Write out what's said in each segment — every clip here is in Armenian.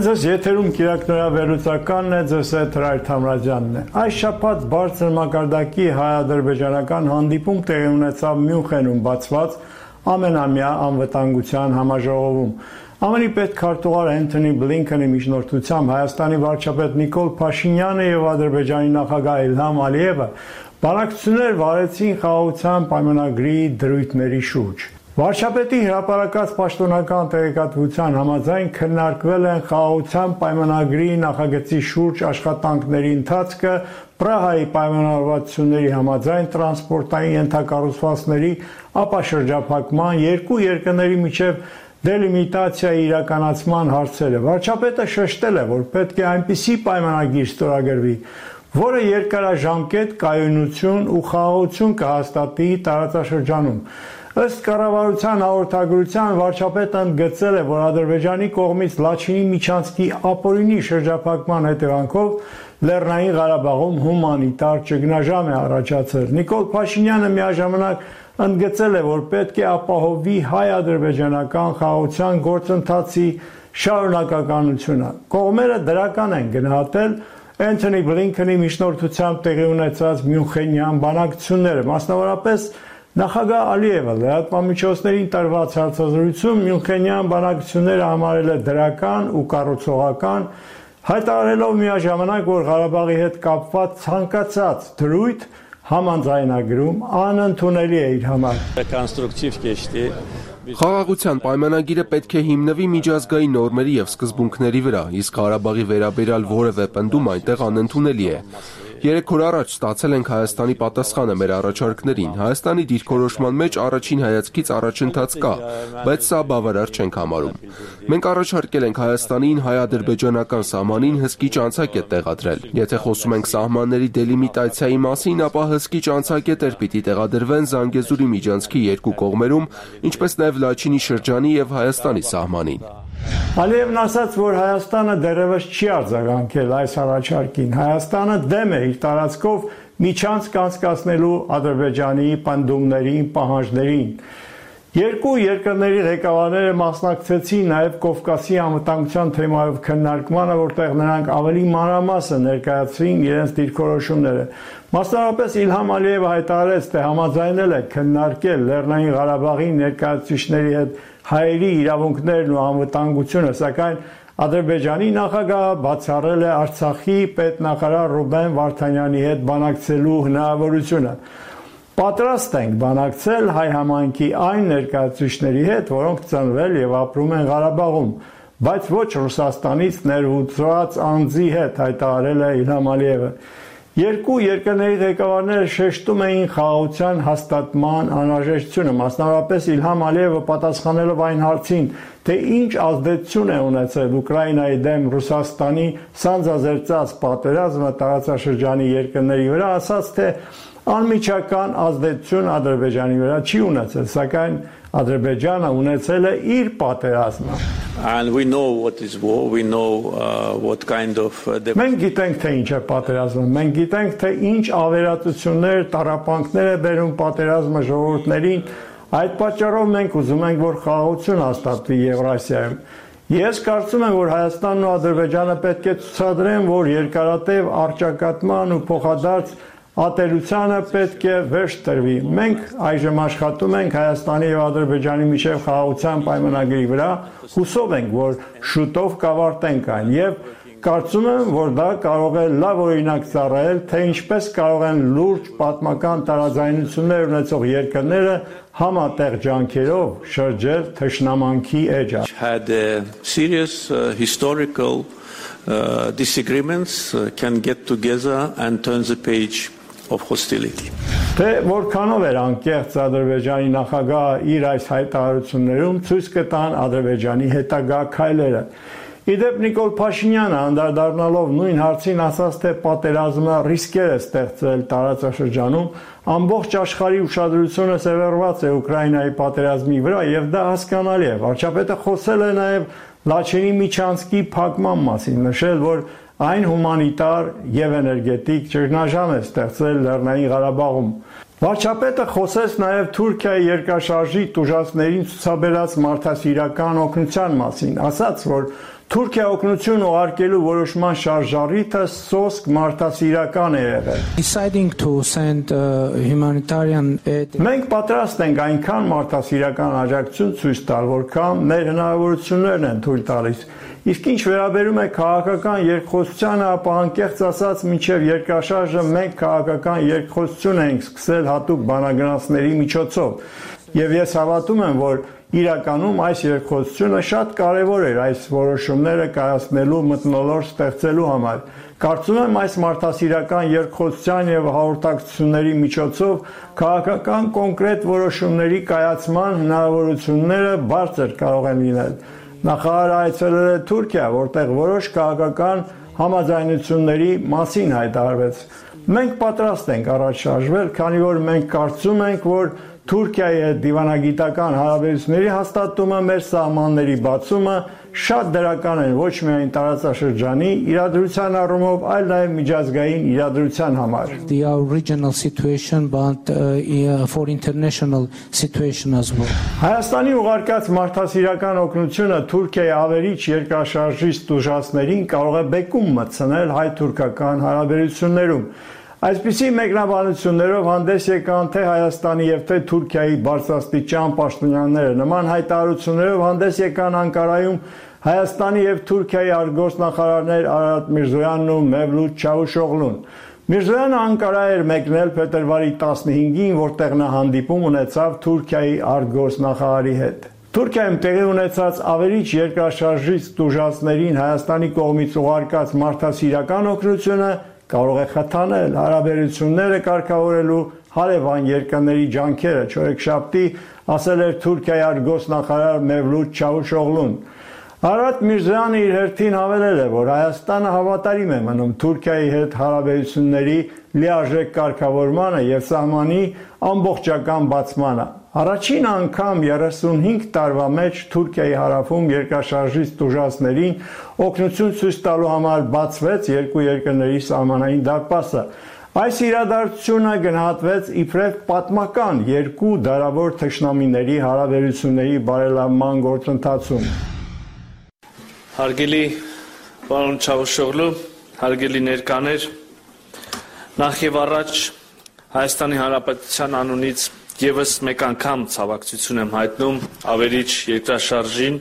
ձեզ եթերում Կիրակնորա վերլուծականն է, ձեզ հետ Հրայր Թամրազյանն է։ Այս շաբաթ բարձր մակարդակի հայ-ադրբեջանական հանդիպում տեղի ունեցավ Մյունխենում բացված ամենամյա անվտանգության համաժողովում։ ԱՄՆ-ի պետքարտուղար Անթոնի Բլինքենի միջնորդությամբ Հայաստանի վարչապետ Նիկոլ Փաշինյանը եւ Ադրբեջանի նախագահ Իլհամ Ալիևը բանակցություններ վարեցին խաղաղության պայմանագրի դրույթների շուրջ։ Վարչապետի հրապարակած պաշտոնական տեղեկատվության համաձայն քննարկվել են խաղաղության պայմանագրի նախագծի շուրջ աշխատանքների ընթացքը, Պրահայի պայմանավորվածությունների համաձայն տրանսպորտային ենթակառուցվածքների ապաշրջափակման, երկու երկրների միջև դելիմիտացիայի իրականացման հարցերը։ Վարչապետը շեշտել է, որ պետք է այնպիսի պայմանագիր ստորագրվի, որը երկարաժամկետ կայունություն ու խաղաղություն կհաստատի տարածաշրջանում։ Ըստ կառավարության հաղորդագրության վարչապետը ընդգծել է, որ Ադրբեջանի կողմից Լաչինի միջանցքի ապօրինի շրջափակման հետևանքով Լեռնային Ղարաբաղում հումանիտար ճգնաժամ է առաջացել։ Նիկոլ Փաշինյանը միաժամանակ ընդգծել է, որ պետք է ապահովվի հայ-ադրբեջանական խաղաղության գործընթացի շարունակականությունը։ Կողմերը դրական են գնահատել Անթոնի Բլինքենի միջնորդությամբ տեղի ունեցած Մյունխենյան բանակցությունները, մասնավորապես Նախագահ Ալիևը լրատվամիջոցներին տրված հարցազրույցում Մյունխենյան բանակցությունները համարել է դրական ու կառուցողական, հայտարարելով միաժամանակ, որ Ղարաբաղի հետ կապված ցանկացած դրույթ համաձայնագրում անընդունելի է իր համար։ Խաղաղության պայմանագիրը պետք է հիմնվի միջազգային նորմերի և սկզբունքների վրա, իսկ Ղարաբաղի վերաբերյալ որևէ պնդում այնտեղ անընդունելի է։ 3 օր առաջ ստացել ենք Հայաստանի պատասխանը մեր առաջարկներին։ Հայաստանի դիրքորոշման մեջ առաջին հայացքից առաջընթաց կա, բայց սա բավարար չենք համարում։ Մենք առաջարկել ենք Հայաստանին հայ-ադրբեջանական սահմանին հսկիչ անցակետ տեղադրել։ Եթե խոսում ենք սահմանների դելիմիտացիայի մասին, ապա հսկիչ անցակետեր պիտի տեղադրվեն Զանգեզուրի միջանցքի երկու կողմերում, ինչպես նաև Լաչինի շրջանի և Հայաստանի սահմանին։ Ալիևն ասաց, որ Հայաստանը դեռևս չի արձագանքել այս առաջարկին։ Հայաստանը դեմ է իր տարածքով միջանցք անցկացնելու Ադրբեջանի պնդումներին, պահանջներին։ Երկու երկրների ղեկավարները մասնակցեցին նաև Կովկասի անվտանգության թեմայով քննարկմանը, որտեղ նրանք ավելի մանրամասն ներկայացրին իրենց դիրքորոշումները։ Մասնավորապես Իլհամ Ալիևը հայտարարեց, թե համաձայնել է քննարկել Լեռնային Ղարաբաղի ներկայացուցիչների հետ հայերի իրավունքներն ու անվտանգությունը, սակայն Ադրբեջանի նախագահը բացառել է Արցախի պետնախարար Ռուբեն Վարդանյանի հետ բանակցելու հնարավորությունը։ Պատրաստ ենք բանակցել հայ համայնքի այն ներկայացուցիչների հետ, որոնք ծնվել և ապրում են Ղարաբաղում, բայց ոչ Ռուսաստանից ներուծված անձի հետ, հայտարարել է Իլհամ Ալիևը։ Երկու երկրների ղեկավարները շեշտում էին խաղաղության հաստատման անհրաժեշտությունը, մասնավորապես Իլհամ Ալիևը պատասխանելով այն հարցին, թե ինչ ազդեցություն է ունեցել Ուկրաինայի դեմ Ռուսաստանի սանձազերծած պատերազմը տարածաշրջանի երկրների վրա, ասաց, թե անմիջական ազդեցություն Ադրբեջանի վրա չի ունեցել, սակայն Ադրբեջանը ունեցել է իր պատերազմը։ Մենք գիտենք, թե ինչ է պատերազմը, մենք գիտենք, թե ինչ ավերածություններ, տառապանքներ է բերում պատերազմը ժողովուրդներին, այդ պատճառով մենք ուզում ենք, որ խաղաղություն հաստատվի Եվրասիայում։ Ես կարծում եմ, որ Հայաստանն ու Ադրբեջանը պետք է ցուցադրեն, որ երկարատև առճակատման ու փոխադարձ ատելությանը պետք է վերջ տրվի։ Մենք այժմ աշխատում ենք Հայաստանի և Ադրբեջանի միջև խաղաղության պայմանագրի վրա, հուսով ենք, որ շուտով կավարտենք այն և կարծում եմ, որ դա կարող է լավ օրինակ ծառայել, թե ինչպես կարող են լուրջ պատմական տարաձայնություններ ունեցող երկրները համատեղ ջանքերով շրջել թշնամանքի էջը։ Had serious historical disagreements can get together and turn the page of hostility. Թե որքանով էր անկեղծ Ադրբեջանի նախագահը իր այս հայտարարություններում ցույց կտան Ադրբեջանի հետագա քայլերը։ Իդեպ Նիկոլ Փաշինյանը անդրադառնալով նույն հարցին ասաց, թե պատերազմը ռիսկեր է ստեղծել տարածաշրջանում, ամբողջ աշխարհի ուշադրությունը սևեռված է Ուկրաինայի պատերազմի վրա եւ դա հասկանալի է։ Վարչապետը խոսել է նաեւ Լաչինի միջանցքի փակման մասին, նշել, որ այն հումանիտար եւ էներգետիկ ճգնաժամ է ստեղծել Լեռնային Ղարաբաղում։ Վարչապետը խոսեց նաև Թուրքիայի երկրաշարժի տուժածներին ցուցաբերած մարդասիրական օգնության մասին, ասաց, որ Թուրքիա օգնություն ուղարկելու որոշման շարժառիթը սոսկ մարդասիրական է եղել։ Deciding to send humanitarian aid. Մենք պատրաստ ենք այնքան մարդասիրական աջակցություն ցույց տալ, որքան մեր հնարավորություններն են թույլ տալիս։ Իսկ ինչ վերաբերում է քաղաքական երկխոսությանը, ապա անկեղծ ասած, մինչև երկրաշարժը մենք քաղաքական երկխոսություն ենք սկսել հատուկ բանագնացների միջոցով։ Եվ ես հավատում եմ, որ իրականում այս երկխոսությունը շատ կարևոր էր այս որոշումները կայացնելու մթնոլորտ ստեղծելու համար։ Կարծում եմ այս մարդասիրական երկխոսության եւ հաղորդակցությունների միջոցով քաղաքական կոնկրետ որոշումների կայացման հնարավորությունները բարձր կարող են լինել։ Նախարարը այցելել է Թուրքիա, որտեղ որոշ քաղաքական համաձայնությունների մասին հայտարարվեց։ Մենք պատրաստ ենք առաջ շարժվել, քանի որ մենք կարծում ենք, որ Թուրքիայի հետ դիվանագիտական հարաբերությունների հաստատումը, մեր սահմանների բացումը շատ դրական են ոչ միայն տարածաշրջանի իրադրության առումով, այլ նաև միջազգային իրադրության համար։ The regional situation, but for international situation as well. Հայաստանի ուղարկած մարդասիրական օգնությունը Թուրքիայի ավերիչ երկրաշարժից տուժածներին կարող է բեկում մտցնել հայ-թուրքական հարաբերություններում։ Այսպիսի մեկնաբանություններով հանդես եկան թե Հայաստանի եւ թե Թուրքիայի բարձրաստիճան պաշտոնյաները։ Նման հայտարարություններով հանդես եկան Անկարայում Հայաստանի եւ Թուրքիայի արտգործնախարարներ Արարատ Միրզոյանն ու Մևլութ Չավուշօղլուն։ Միրզոյանը Անկարա էր մեկնել փետրվարի 15-ին, որտեղ նա հանդիպում ունեցավ Թուրքիայի արտգործնախարարի հետ։ Թուրքիայում տեղի ունեցած ավերիչ երկրաշարժից տուժածներին Հայաստանի կողմից ուղարկած մարդասիրական օգնությունը կարող է խթանել հարաբերությունները կարգավորելու հարևան երկրների ջանքերը, չորեքշաբթի ասել էր Թուրքիայի արտգործնախարար Մևլութ Չավուշօղլուն։ Արարատ Միրզոյանը իր հերթին հավելել է, որ Հայաստանը հավատարիմ է մնում Թուրքիայի հետ հարաբերությունների լիարժեք կարգավորմանը եւ սահմանի ամբողջական բացմանը։ Առաջին անգամ 35 տարվա մեջ Թուրքիայի հարավում երկրաշարժից տուժածներին օգնություն ցույց տալու համար բացվեց երկու երկրների սահմանային դարպասը։ Այս իրադարձությունը գնահատվեց իբրև պատմական երկու դարավոր թշնամիների հարաբերությունների բարելավման գործընթացում։ Հարգելի պարոն Չավուշօղլու, հարգելի ներկաներ, նախ եւ առաջ Հայաստանի Հանրապետության անունից եւս մեկ անգամ ցավակցություն եմ հայտնում ավերիչ երկրաշարժին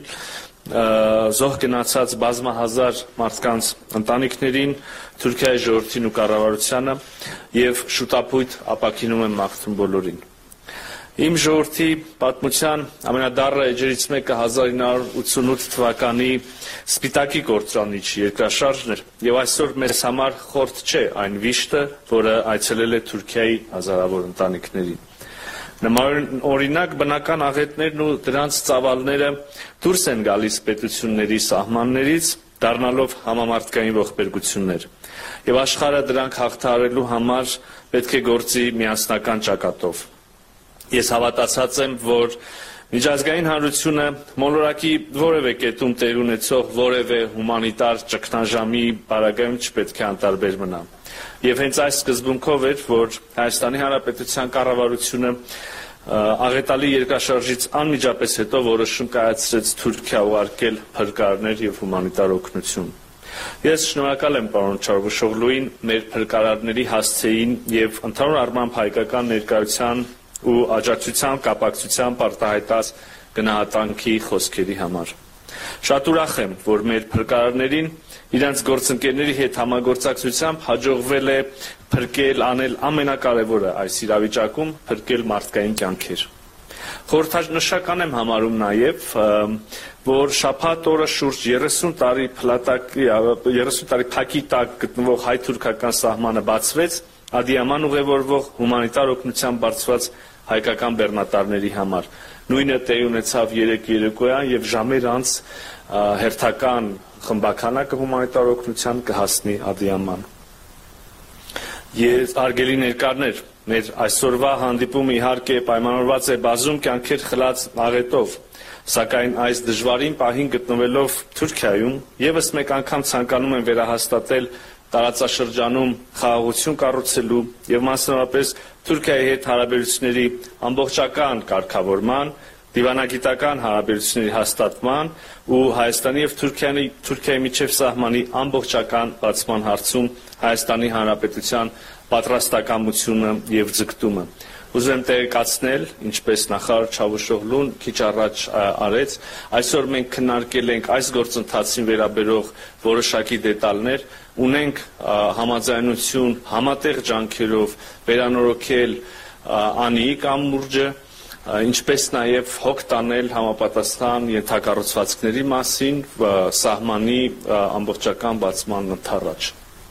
զոհ գնացած բազմահազար մարդկանց ընտանիքներին, Թուրքիայի ժողովրդին ու կառավարությանը եւ շուտապույտ ապաքինում եմ մաղթում բոլորին։ Իմ ժողովրդի պատմության ամենադառը էջերից մեկը 1988 թվականի Սպիտակի կորցրանիչ երկրաշարժն էր եւ այսօր մեզ համար խորտ չէ այն վիշտը, որը այցելել է Թուրքիայի հազարավոր ընտանիքներին։ Նմանօրինակ բնական աղետներն ու դրանց ծավալները դուրս են գալիս պետությունների սահմաններից, դառնալով համամարտկային ողբերգություններ։ Եվ աշխարհը դրանք հաղթահարելու համար պետք է գործի միասնական ճակատով։ Ես հավատացած եմ, որ միջազգային հանրությունը մոլորակի որևէ կետում տեղ ունեցող որևէ հումանիտար ճգնաժամի պարագայում չպետք է անտարբեր մնա։ Եվ հենց այս սկզբունքով էր, որ Հայաստանի Հանրապետության կառավարությունը աղետալի երկրաշարժից անմիջապես հետո որոշում կայացրեց Թուրքիա ուղարկել փրկարարներ եւ հումանիտար օգնություն։ Ես շնորհակալ եմ պարոն Չավուշօղլուին, մեր փրկարարների հասցեին եւ ընդհանուր առմամբ հայկական ներկայության ու աջակցության կապակցությամբ արտահայտած գնահատանքի խոսքերի համար։ Շատ ուրախ եմ, որ մեր փրկարարներին իրենց գործընկերների հետ համագործակցությամբ հաջողվել է փրկել, անել ամենակարևորը այս իրավիճակում, փրկել մարդկային կյանքեր։ Խորհրդանշական եմ համարում նաև, որ շաբաթ օրը շուրջ 30 տարի փակի տակ գտնվող հայ-թուրքական սահմանը բացվեց Ադիաման ուղևորվող հումանիտար օգնության բարձված հայկական բեռնատարների համար։ Նույնը տեղի ունեցավ երեկոյան եւ ժամեր անց հերթական խմբականակը հումանիտար օգնության կհասնի Ադիաման։ Ես արգելի ներկաներ, մեր այսօրվա հանդիպումը իհարկե պայմանավորված է բազում կյանքեր խլած աղետով, սակայն այս դժվարին պահին գտնվելով Թուրքիայում եւս մեկ անգամ ցանկանում եմ վերահաստատել տարածաշրջանում խաղաղություն կառուցելու եւ մասնավորապես Թուրքիայի հետ հարաբերությունների ամբողջական կարգավորման, դիվանագիտական հարաբերությունների հաստատման ու Հայաստանի եւ Թուրքիայի միջև սահմանի ամբողջական բացման հարցում Հայաստանի Հանրապետության պատրաստակամությունը եւ ձգտումը։ Ուզում եմ տեղեկացնել, ինչպես նախարար Չավուշօղլուն քիչ առաջ արեց, այսօր մենք քննարկել ենք այս գործընթացին վերաբերող որոշակի դետալներ, ունենք համաձայնություն համատեղ ջանքերով վերանորոգել Անիի կամուրջը, ինչպես նաև հոգ տանել համապատասխան ենթակառուցվածքների մասին սահմանի ամբողջական բացման ընդառաջ։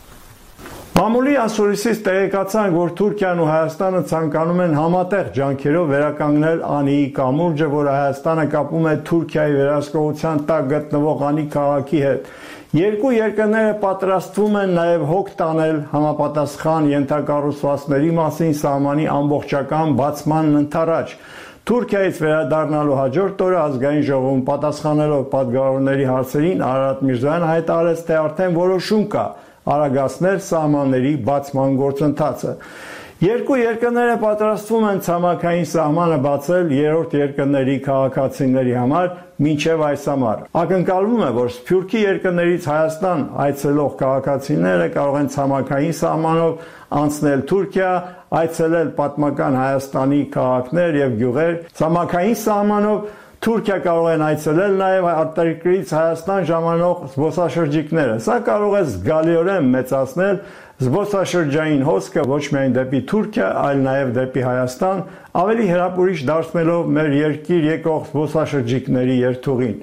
Մամուլի ասորիսից տեղեկացանք, որ Թուրքիան ու Հայաստանը ցանկանում են համատեղ ջանքերով վերականգնել Անիի կամուրջը, որը Հայաստանը կապում է Թուրքիայի վերահսկողության տակ գտնվող Անի քաղաքի հետ։ Երկու երկրները պատրաստվում են նաև հոգ տանել համապատասխան ենթակառուցվածքների մասին սահմանի ամբողջական բացման ընդառաջ։ Թուրքիայից վերադառնալու հաջորդ օրը ազգային ժողովում պատասխանելով պատգամավորների հարցերին Արարատ Միրզոյանը հայտարարեց, թե արդեն որոշում կա արագացնել սահմանների բացման գործընթացը։ Երկու երկրները պատրաստվում են ցամաքային սահմանը բացել երրորդ երկրների քաղաքացիների համար մինչև այս ամառ։ Ակնկալվում է, որ Սփյուռքի երկրներից Հայաստան այցելող քաղաքացիները կարող են ցամաքային սահմանով անցնել Թուրքիա, այցելել պատմական Հայաստանի քաղաքներ եւ գյուղեր, ցամաքային սահմանով Թուրքիա կարող են այցելել նաև արտերկրից Հայաստան ժամանող զբոսաշրջիկները։ Սա կարող է զգալիորեն մեծացնել զբոսաշրջային հոսքը ոչ միայն դեպի Թուրքիա, այլ նաև դեպի Հայաստան, ավելի հրապուրիչ դարձնելով մեր երկիր եկող զբոսաշրջիկների երթուղին։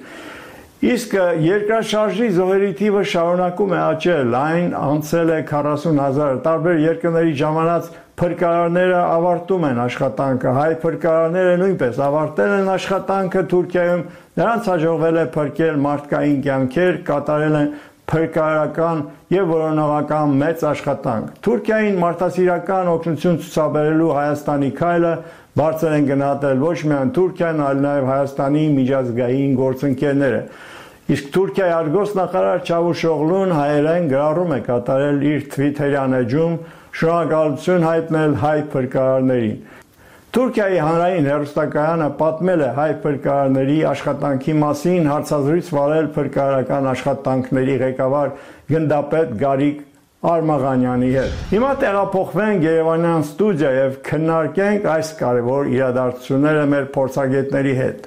Իսկ երկրաշարժի զոհերի թիվը շարունակում է աճել, այն անցել է 40,000, տարբեր երկրների ժամանած փրկարարները ավարտում են աշխատանքը, հայ փրկարարները նույնպես ավարտել են աշխատանքը Թուրքիայում, նրանց հաջողվել է փրկել մարդկային կյանքեր, կատարել են փրկարարական եւ որոնողական մեծ աշխատանք։ Թուրքիային մարդասիրական օգնություն ցուցաբերելու Հայաստանի քայլը բարձր են գնահատել ոչ միայն Թուրքիան, այլ նաեւ Հայաստանի միջազգային գործընկերները։ Իսկ Թուրքիայի արգոսնախարար Չավուշօղլուն հայերեն գրառում է կատարել իր Twitter-յան էջում շնորհակալություն հայտնել հայ փրկարարներին։ Թուրքիայի հանրային հեռուստակայանը պատմել է հայ փրկարարների աշխատանքի մասին, հարցազրույց վարել փրկարարական աշխատանքների ղեկավար գնդապետ Գարիկ Արմաղանյանի հետ։ Հիմա տեղափոխվենք Երևանյան ստուդիա եւ քննարկենք այս կարևոր իրադարձությունները մեր փորձագետների հետ։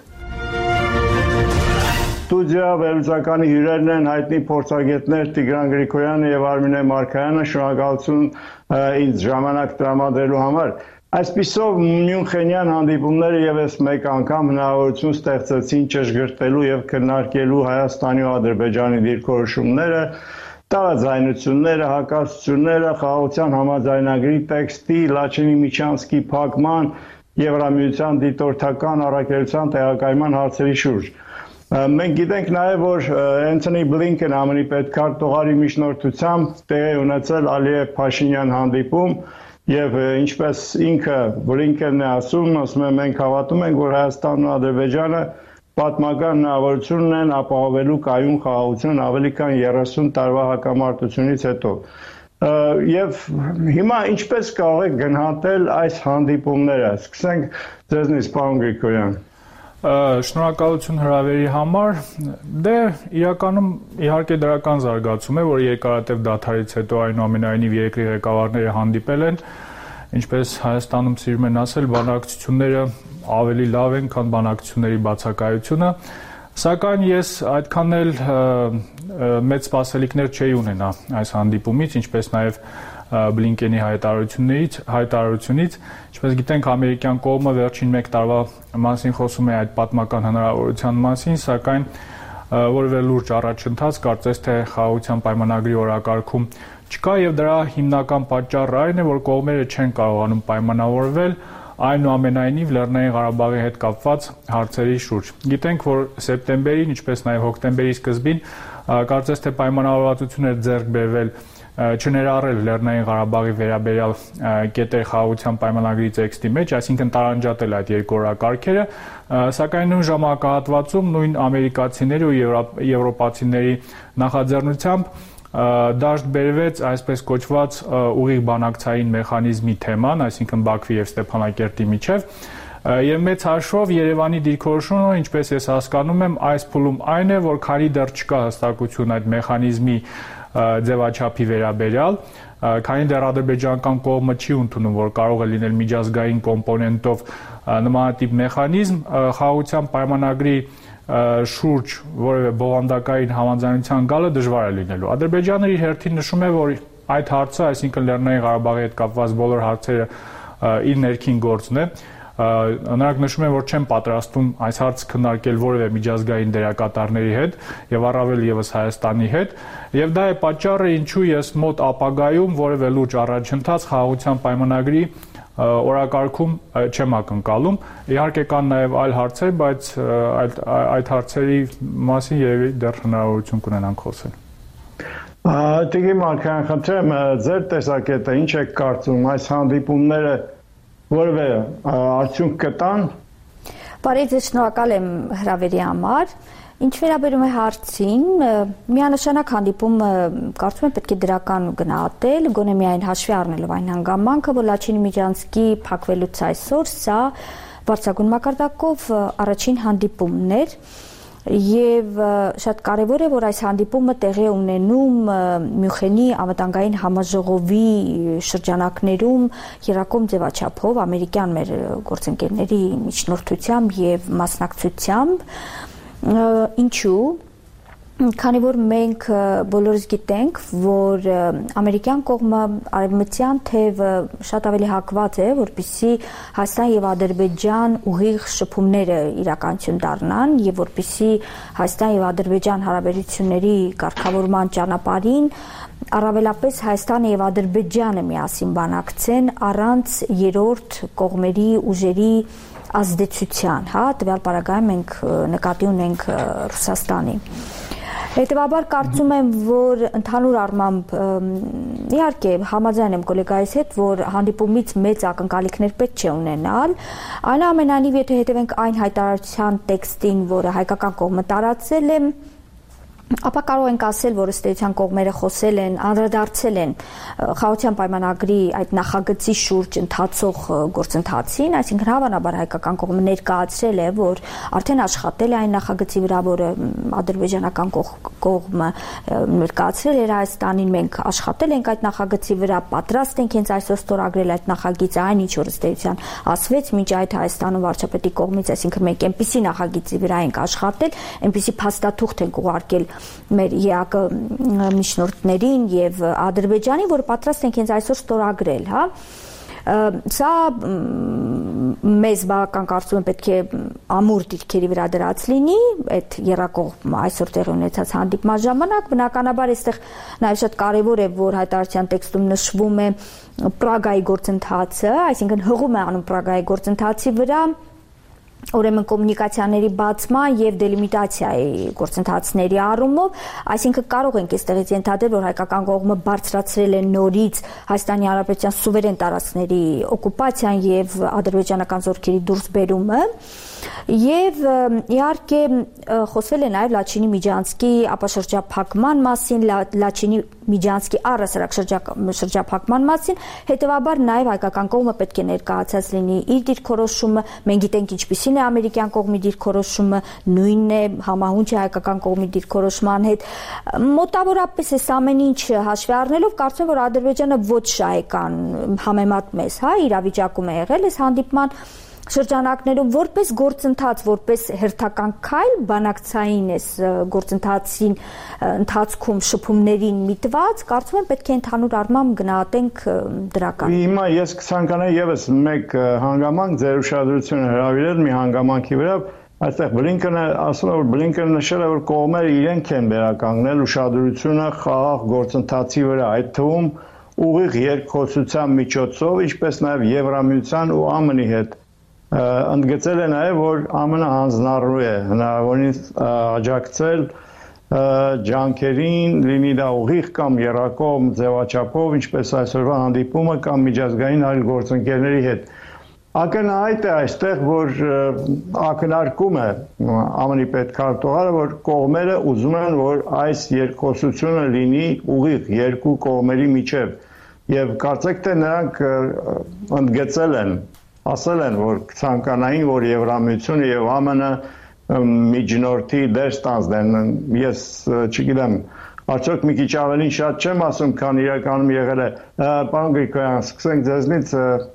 Ստուդիա վերլուծականի հյուրերն են հայտնի փորձագետներ Տիգրան Գրիգորյանը եւ Արմինե Մարկարյանը, շնորհակալություն ինձ ժամանակ տրամադրելու համար։ Այսպիսով Մյունխենյան հանդիպումները եւս մեկ անգամ հնարավորություն ստեղծեցին ճշգրտելու եւ քննարկելու Հայաստանի ու Ադրբեջանի դիրքորոշումները, տարաձայնությունները, հակասությունները, խաղաղության համաձայնագրի տեքստի, Լաչինի Միչանսկի փակման, Եվրամիության դիտորդական առաքելության տեղակայման հարցերի շուրջ։ Մենք գիտենք նաև, որ Անթոնի Բլինքեն ԱՄՆ պետքարտուղարի միջնորդությամբ տեղի ունեցել Ալիև Փաշինյան հանդիպում եւ ինչպես ինքը Բլինքենն է ասում է մենք հավատում ենք, որ Հայաստանն ու Ադրբեջանը պատմական հնարավորություն ունեն ապահովելու կայուն խաղաղություն ավելի քան 30 տարվա հակամարտությունից հետո։ Եվ հիմա ինչպես կարող եք գնահատել այս հանդիպումները։ Սկսենք ձեզնից, պարոն Գրիգորյան։ Շնորհակալություն հրավերի համար։ Դե իրականում իհարկե դրական զարգացում է, որ երկարատև դադարից հետո այնուամենայնիվ երկրի ղեկավարները հանդիպել են, ինչպես Հայաստանում սիրում են ասել, բանակցությունները ավելի լավ են, քան բանակցությունների բացակայությունը, սակայն ես այդքան էլ մեծ սպասելիքներ չէի ունենա այս հանդիպումից, ինչպես նաև Բլինկենի հայտարարությունից, ինչպես գիտենք, ամերիկյան կողմը վերջին 1 տարվա մասին խոսում է այդ պատմական հնարավորության մասին, սակայն որևէ լուրջ առաջընթաց կարծես թե խաղաղության պայմանագրի օրակարգում չկա եւ դրա հիմնական պատճառը այն է, որ կողմերը չեն կարողանում պայմանավորվել այնուամենայնիվ Լեռնային Ղարաբաղի հետ կապված հարցերի շուրջ։ Գիտենք, որ սեպտեմբերին, ինչպես նաև հոկտեմբերի սկզբին կարծես թե պայմանավորվածություն էր ձեռք բերվել չներառել Լեռնային Ղարաբաղի վերաբերյալ կետեր խաղաղության պայմանագրի տեքստի մեջ, այսինքն տարանջատել այդ երկու օրակարգերը, սակայն նույն ժամանակահատվածում նույն ամերիկացիների ու եվրոպացիների նախաձեռնությամբ դաշտ բերվեց այսպես կոչված ուղիղ բանակցային մեխանիզմի թեման, այսինքն Բաքվի եւ Ստեփանակերտի միջև, Եվ մեծ հաշվով Երևանի դիրքորոշումը, ինչպես ես հասկանում եմ, այս փուլում այն է, որ քանի դեռ չկա հստակություն այդ մեխանիզմի ձևաչափի վերաբերյալ, քանի դեռ ադրբեջանական կողմը չի ընդունում, որ կարող է լինել միջազգային կոմպոնենտով նմանատիպ մեխանիզմ, խաղաղության պայմանագրի շուրջ որևէ բովանդակային համաձայնության գալը դժվար է լինելու։ Ադրբեջանը իր հերթին նշում է, որ այդ հարցը, այսինքն Լեռնային Ղարաբաղի հետ կապված բոլոր հարցերը իր ներքին գործն է։ Նրանք նշում են, որ չեն պատրաստվում այս հարցը քննարկել որևէ միջազգային դերակատարների հետ եւ առավել եւս Հայաստանի հետ, եւ դա է պատճառը, ինչու ես մոտ ապագայում որևէ լուրջ առաջընթաց խաղաղության պայմանագրի օրակարգում չեմ ակնկալում։ Իհարկե կան նաեւ այլ հարցեր, բայց այդ հարցերի մասին երևի դեռ հնարավորություն կունենանք խոսել։ Տիկին Մարկյան, խնդրեմ, ձեր տեսակետը ինչ եք կարծում, այս հանդիպումները որևէ արդյունք կտան։ Բարի ձեզ, շնորհակալ եմ հրավերի համար։ Ինչ վերաբերում է հարցին, միանշանակ հանդիպումը կարծում եմ պետք է դրական գնահատել, գոնե միայն հաշվի առնելով այն հանգամանքը, որ Լաչինի Միջանցքի փակվելուց այսօր սա բարձրագույն մակարդակով առաջին հանդիպումն էր։ Եվ շատ կարևոր է, որ այս հանդիպումը տեղի է ունենում Մյունխենի անվտանգային համաժողովի շրջանակներում երակոմ ձևաչափով, ամերիկյան մեր գործընկերների միջնորդությամբ եւ մասնակցությամբ, ինչու, քանի որ մենք բոլորս գիտենք, որ ամերիկյան կողմը արևմտյան թևը շատ ավելի հակված է, որպեսզի Հայաստան եւ Ադրբեջան ուղիղ շփումները իրականություն դառնան եւ որպեսզի Հայաստան եւ Ադրբեջան հարաբերությունների կարգավորման ճանապարհին առավելապես Հայաստանը եւ Ադրբեջանը միասին բանակցեն առանց երրորդ կողմերի ուժերի ազդեցության, հա, տվյալ պարագայում մենք նկատի ունենք Ռուսաստանի։ Հետևաբար կարծում եմ, որ ընդհանուր առմամբ իհարկե համաձայն եմ գոլեգայիս հետ, որ հանդիպումից մեծ ակնկալիքներ պետք չէ ունենալ, այնուամենայնիվ եթե հետևենք այն հայտարարության տեքստին, որը հայկական կողմը տարածել է, ապա կարող ենք ասել, որ ըստ էության կողմերը խոսել են, անդրադարձել են խաղաղության պայմանագրի այդ նախագծի շուրջ ընթացող գործընթացին, այսինքն հավանաբար հայկական կողմը ներկայացրել է, որ արդեն աշխատել է այն նախագծի վրա, որը ադրբեջանական կողմը ներկայացրել էր Հայաստանին, մենք աշխատել ենք այդ նախագծի վրա, պատրաստ ենք հենց այսօր ստորագրել այդ նախագիծը, այն ինչ որ ըստ էության ասվեց, մինչ այդ Հայաստանում վարչապետի կողմից, այսինքն մենք այնպիսի նախագծի վրա ենք աշխատել, այնպիսի փաստաթուղթ ենք ուղարկել մեր ԵԱԿ միջնորդներին եւ Ադրբեջանին, որ պատրաստ ենք հենց այսօր ստորագրել, հա։ Սա մեզ բավական կարծում եմ պետք է ամուր դիրքերի վրա դրած լինի այդ երակողմ այսօր տեղի ունեցած հանդիպման ժամանակ, բնականաբար այստեղ նաեւ շատ կարեւոր է, որ հայտարարության տեքստում նշվում է Պրագայի գործընթացը, այսինքն հղում է անում Պրագայի գործընթացի վրա ուրեմն կոմունիկացիաների բացման եւ դելիմիտացիայի գործընթացների առումով, այսինքն կարող ենք այստեղից ենթադրել, որ հայկական կողմը բարձրացրել է նորից Հայաստանի Հանրապետության սուվերեն տարածքների օկուպացիան եւ ադրբեջանական զորքերի դուրսբերումը եւ իհարկե խոսվել է նաեւ Լաչինի Միջանցքի ապաշրջափակման մասին, Լաչինի Միջանցքի առհասարակ շրջափակման մասին, հետեւաբար նաեւ հայկական կողմը պետք է ներկայացած լինի իր դիրքորոշումը, մենք գիտենք ինչպիսին է ամերիկյան կողմի դիրքորոշումը, նույնն է համահունչ է հայկական կողմի դիրքորոշման հետ։ Մոտավորապես այս ամեն ինչը հաշվի առնելով կարծում եմ, որ Ադրբեջանը ոչ շահեկան համեմատ մեզ, հա, իրավիճակում է եղել այս հանդիպման շրջանակներում որպես գործընթաց, որպես հերթական քայլ բանակցային այս գործընթացին ընթացքում շփումներին միտված, կարծում եմ պետք է ընդհանուր առմամբ գնահատենք դրական։ Հիմա ես կցանկանայի եւս մեկ հանգամանք ձեր ուշադրությունը հրավիրել մի հանգամանքի վրա, այստեղ Բլինկենը ասում է, որ Բլինկենը նշել է, որ կողմերը իրենք են վերականգնել ուշադրությունը խաղաղ գործընթացի վրա, այդ թվում ուղիղ երկխոսության միջոցով, ինչպես նաեւ Եվրամիության ու ԱՄՆ-ի հետ ընդգծել է նաև, որ ԱՄՆ-ը հանձնառու է հնարավորինս աջակցել ջանքերին, լինի դա ուղիղ կամ եռակողմ ձևաչափով, ինչպես այսօրվա հանդիպումը կամ միջազգային այլ գործընկերների հետ։ Ակնհայտ է այստեղ, որ ակնարկում է ԱՄՆ-ի պետքարտուղարը, որ կողմերը ուզում են, որ այս երկխոսությունը լինի ուղիղ երկու կողմերի միջև, եւ կարծեք թե նրանք ընդգծել են ասել են, որ ցանկանային, որ Եվրամիությունը եւ ԱՄՆ միջնորդի դեր ստանձնեն։ Ես չգիտեմ, արդյոք մի քիչ ավելի շատ չեմ ասում, քան իրականում եղել է։ Պարոն Գրիգորյան, սկսենք ձեզնից։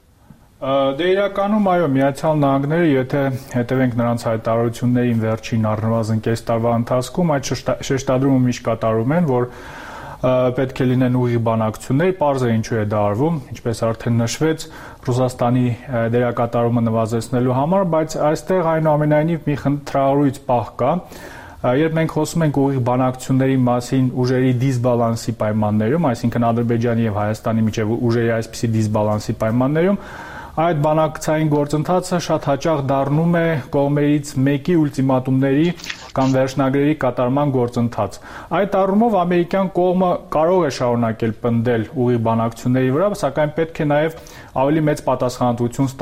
Դե իրականում այո, Միացյալ Նահանգները, եթե հետևենք նրանց հայտարարություններին վերջին առնվազն կես տարվա ընթացքում, այդ շեշտադրումը միշտ կատարում են, որ պետք է լինեն ուղիղ բանակցություններ, պարզ է ինչու է դա արվում, ինչպես արդեն նշվեց, Ռուսաստանի դերակատարումը նվազեցնելու համար, բայց այստեղ այնուամենայնիվ մի խնդրահարույց պահ կա, երբ մենք խոսում ենք ուղիղ բանակցությունների մասին ուժերի դիսբալանսի պայմաններում, այսինքն Ադրբեջանի եւ Հայաստանի միջև ուժերի այսպիսի դիսբալանսի պայմաններում, այդ բանակցային գործընթացը շատ հաճախ դառնում է կողմերից մեկի ուլտիմատումների կամ վերջնագրերի կատարման գործընթաց։ Այդ առումով ամերիկյան կողմը կարող է շարունակել պնդել ուղիղ բանակցությունների վրա, սակայն պետք է նաև ավելի մեծ պատասխանատվություն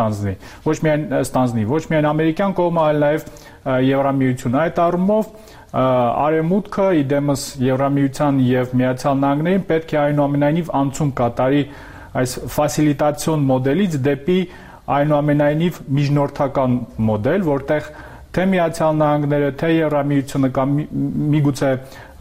ստանձնի, ոչ միայն ամերիկյան կողմը, այլ նաև Եվրամիությունը։ Այդ առումով Արևմուտքը, իդեմս Եվրամիության եւ Միացյալ Նահանգներին պետք է այնուամենայնիվ անցում կատարի այս ֆասիլիտացիոն մոդելից դեպի այնուամենայնիվ միջնորդական մոդել, որտեղ թե Միացյալ Նահանգները, թե Եվրամիությունը կամ միգուցե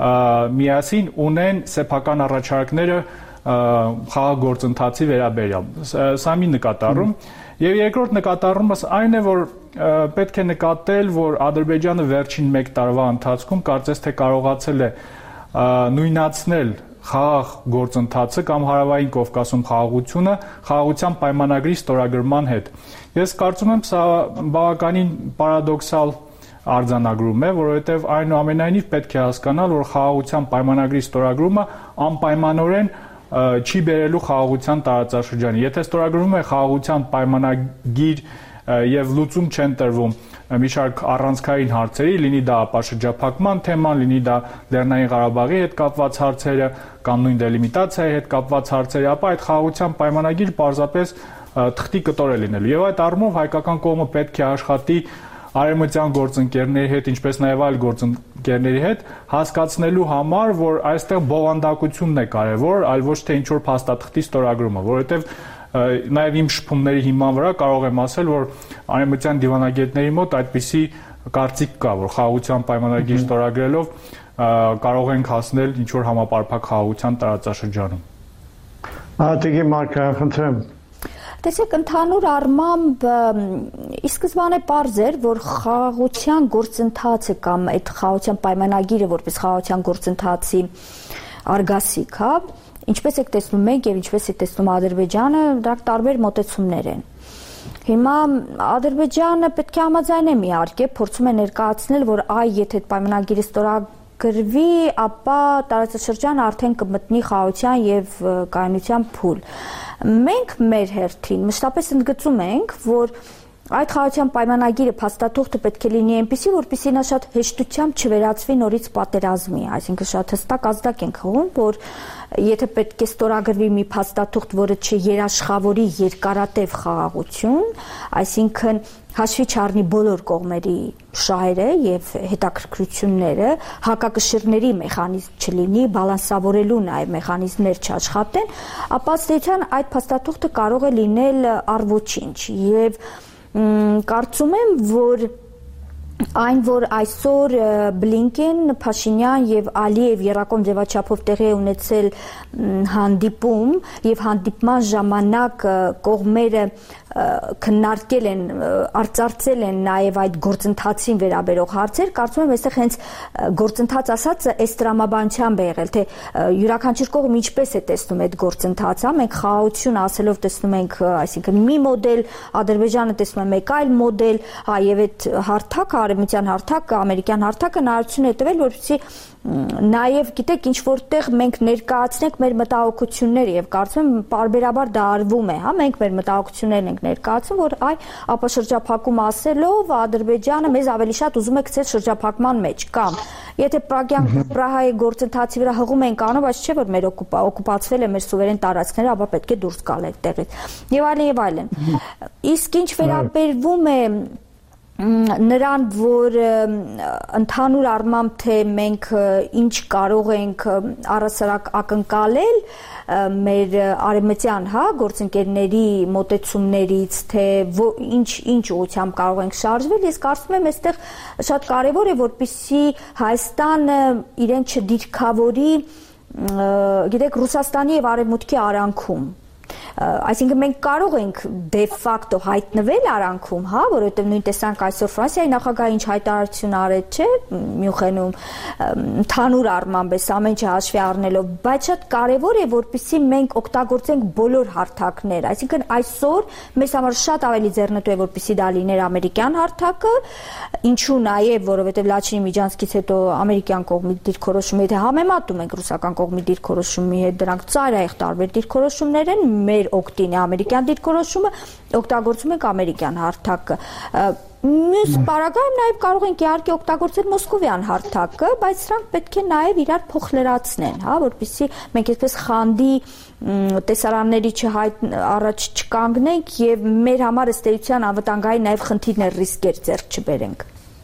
միասին ունեն սեփական առաջարկները խաղաղ գործընթացի վերաբերյալ։ Սա մի նկատառում։ Եվ երկրորդ նկատառումս այն է, որ պետք է նկատել, որ Ադրբեջանը վերջին 1 տարվա ընթացքում կարծես թե կարողացել է նույնացնել խաղաղ գործընթացը կամ Հարավային Կովկասում խաղաղությունը խաղաղության պայմանագրի ստորագրման հետ։ Ես կարծում եմ, սա բավականին պարադոքսալ արձանագրում է, որովհետև այնուամենայնիվ պետք է հասկանալ, որ խաղաղության պայմանագրի ստորագրումը անպայմանորեն չի բերելու խաղաղության տարածաշրջանի։ Եթե ստորագրվում է խաղաղության պայմանագիր եւ լուծում չեն տրվում մի շարք առանցքային հարցերի, լինի դա ապաշրջափակման թեման, լինի դա Լեռնային Ղարաբաղի հետ կապված հարցերը կամ նույն դելիմիտացիայի հետ կապված հարցերը, ապա այդ խաղաղության պայմանագիր պարզապես թղթի կտոր է լինելու։ Եվ այդ առումով հայկական կողմը պետք է աշխատի արևմտյան գործընկերների հետ, ինչպես նաև այլ գործընկերների հետ, հասկացնելու համար, որ այստեղ բովանդակությունն է կարևոր, այլ ոչ թե ինչ-որ փաստաթղթի ստորագրումը, որովհետև նաև իմ շփումների հիման վրա կարող եմ ասել, որ արևմտյան դիվանագետների մոտ այդպիսի կարծիք կա, որ խաղաղության պայմանագիր ստորագրելով կարող ենք հասնել ինչ-որ համապարփակ խաղաղության տարածաշրջանում։ Տիկին Մարկարյան, խնդրեմ։ Տեսեք, ընդհանուր առմամբ ի սկզբանե պարզ էր, որ խաղաղության գործընթացը կամ այդ խաղաղության պայմանագիրը որպես խաղաղության գործընթացի արգասիկ, հա, ինչպես եք տեսնում մենք եւ ինչպես է տեսնում Ադրբեջանը, դրանք տարբեր մոտեցումներ են։ Հիմա Ադրբեջանը պետք է համաձայնեմ իհարկե, փորձում է ներկայացնել, որ եթե այդ պայմանագիրը ստորագրվի, ապա տարածաշրջանը արդեն կմտնի խաղաղության եւ կայունության փուլ։ Մենք մեր հերթին մշտապես ընդգծում ենք, որ այդ խաղաղության պայմանագիրը փաստաթուղթը պետք է լինի այնպիսի, որպեսզի նա շատ հեշտությամբ չվերածվի նորից պատերազմի, այսինքն շատ հստակ ազդակ ենք հղում, որ եթե պետք է ստորագրվի մի փաստաթուղթ, որը չերաշխավորի երկարատև խաղաղություն, այսինքն հաշվի չառնի բոլոր կողմերի շահերը եւ հետաքրքրությունները, հակակշիռների մեխանիզմ չլինի, բալանսավորելու նաեւ մեխանիզմներ չաշխատեն, ապա ստեյցիան այդ փաստաթուղթը կարող է լինել առ-ոչինչ եւ կարծում եմ, որ այն, որ այսօր Բլինկեն, Փաշինյան եւ Ալիև երակոմ ձևաչափով տեղի է ունեցել հանդիպում եւ հանդիպման ժամանակ կողմերը քննարկել են, արծարծել են նաեւ այդ գործընթացին վերաբերող հարցեր, կարծում եմ այստեղ հենց գործընթաց ասածը այս տրամաբանությամբ է եղել, թե յուրաքանչյուր կողմ ինչպես է տեսնում այդ գործընթացը, մենք խաղաղություն ասելով տեսնում ենք, այսինքն մի մոդել, Ադրբեջանը տեսնում է մեկ այլ մոդել, եւ այդ հարթակը, արևմտյան հարթակը, ամերիկյան հարթակը նայություն է տվել, որպեսզի նաև գիտեք ինչ որտեղ մենք ներկայացնենք մեր մտահոգությունները եւ կարծում եմ բարբերաբար դա արվում է, հա, մենք մեր մտահոգություններն ենք ներկայացնում, որ ապա շրջափակում ասելով Ադրբեջանը մեզ ավելի շատ ուզում է գցել շրջափակման մեջ կամ եթե Պրահայի գործընթացի վրա հղում ենք անում, բայց չէ որ մեր օկուպացվել է մեր սուվերեն տարածքները, ապա պետք է դուրս գալ այդտեղից եւ այլն եւ այլն։ Իսկ ինչ վերաբերվում է նրան, որ ընդհանուր առմամբ թե մենք ինչ կարող ենք առասարակ ակնկալել մեր արևմտյան գործընկերների մոտեցումներից, թե ինչ ուղղությամբ կարող ենք շարժվել, ես կարծում եմ այստեղ շատ կարևոր է, որպեսզի Հայաստանը իրեն չդիրքավորի, գիտեք, Ռուսաստանի եւ Արևմուտքի արանքում։ Այսինքն մենք կարող ենք դե ֆակտո հայտնվել արանքում, որովհետև նույն տեսանք այսօր Ֆրանսիայի նախագահը ինչ հայտարարություն արեց, չէ, Մյունխենում, ընդհանուր առմամբ այս ամեն ինչը հաշվի առնելով, բայց շատ կարևոր է, որպեսզի մենք օգտագործենք բոլոր հարթակները, այսինքն այսօր մեզ համար շատ ավելի ձեռնտու է, որպեսզի դա լիներ ամերիկյան հարթակը, ինչու նաև, որովհետև Լաչինի միջանցքից հետո ամերիկյան կողմի դիրքորոշումը, եթե համեմատում ենք ռուսական կողմի դիրքորոշումի հետ, դրանք ծայրահեղ տարբեր դիրքորոշումներ են, մեր օգտին է ամերիկյան դիրքորոշումը, օգտագործում ենք ամերիկյան հարթակը։ Մյուս պարագայում նաև կարող ենք իհարկե օգտագործել մոսկովյան հարթակը, բայց սրանք պետք է նաև իրար փոխլրացնեն, որպեսզի մենք այսպես խանդի տեսարանների առաջ չկանգնենք եւ մեր համար ըստ էության անվտանգային նաև խնդիրներ, ռիսկեր ձեռք չբերենք։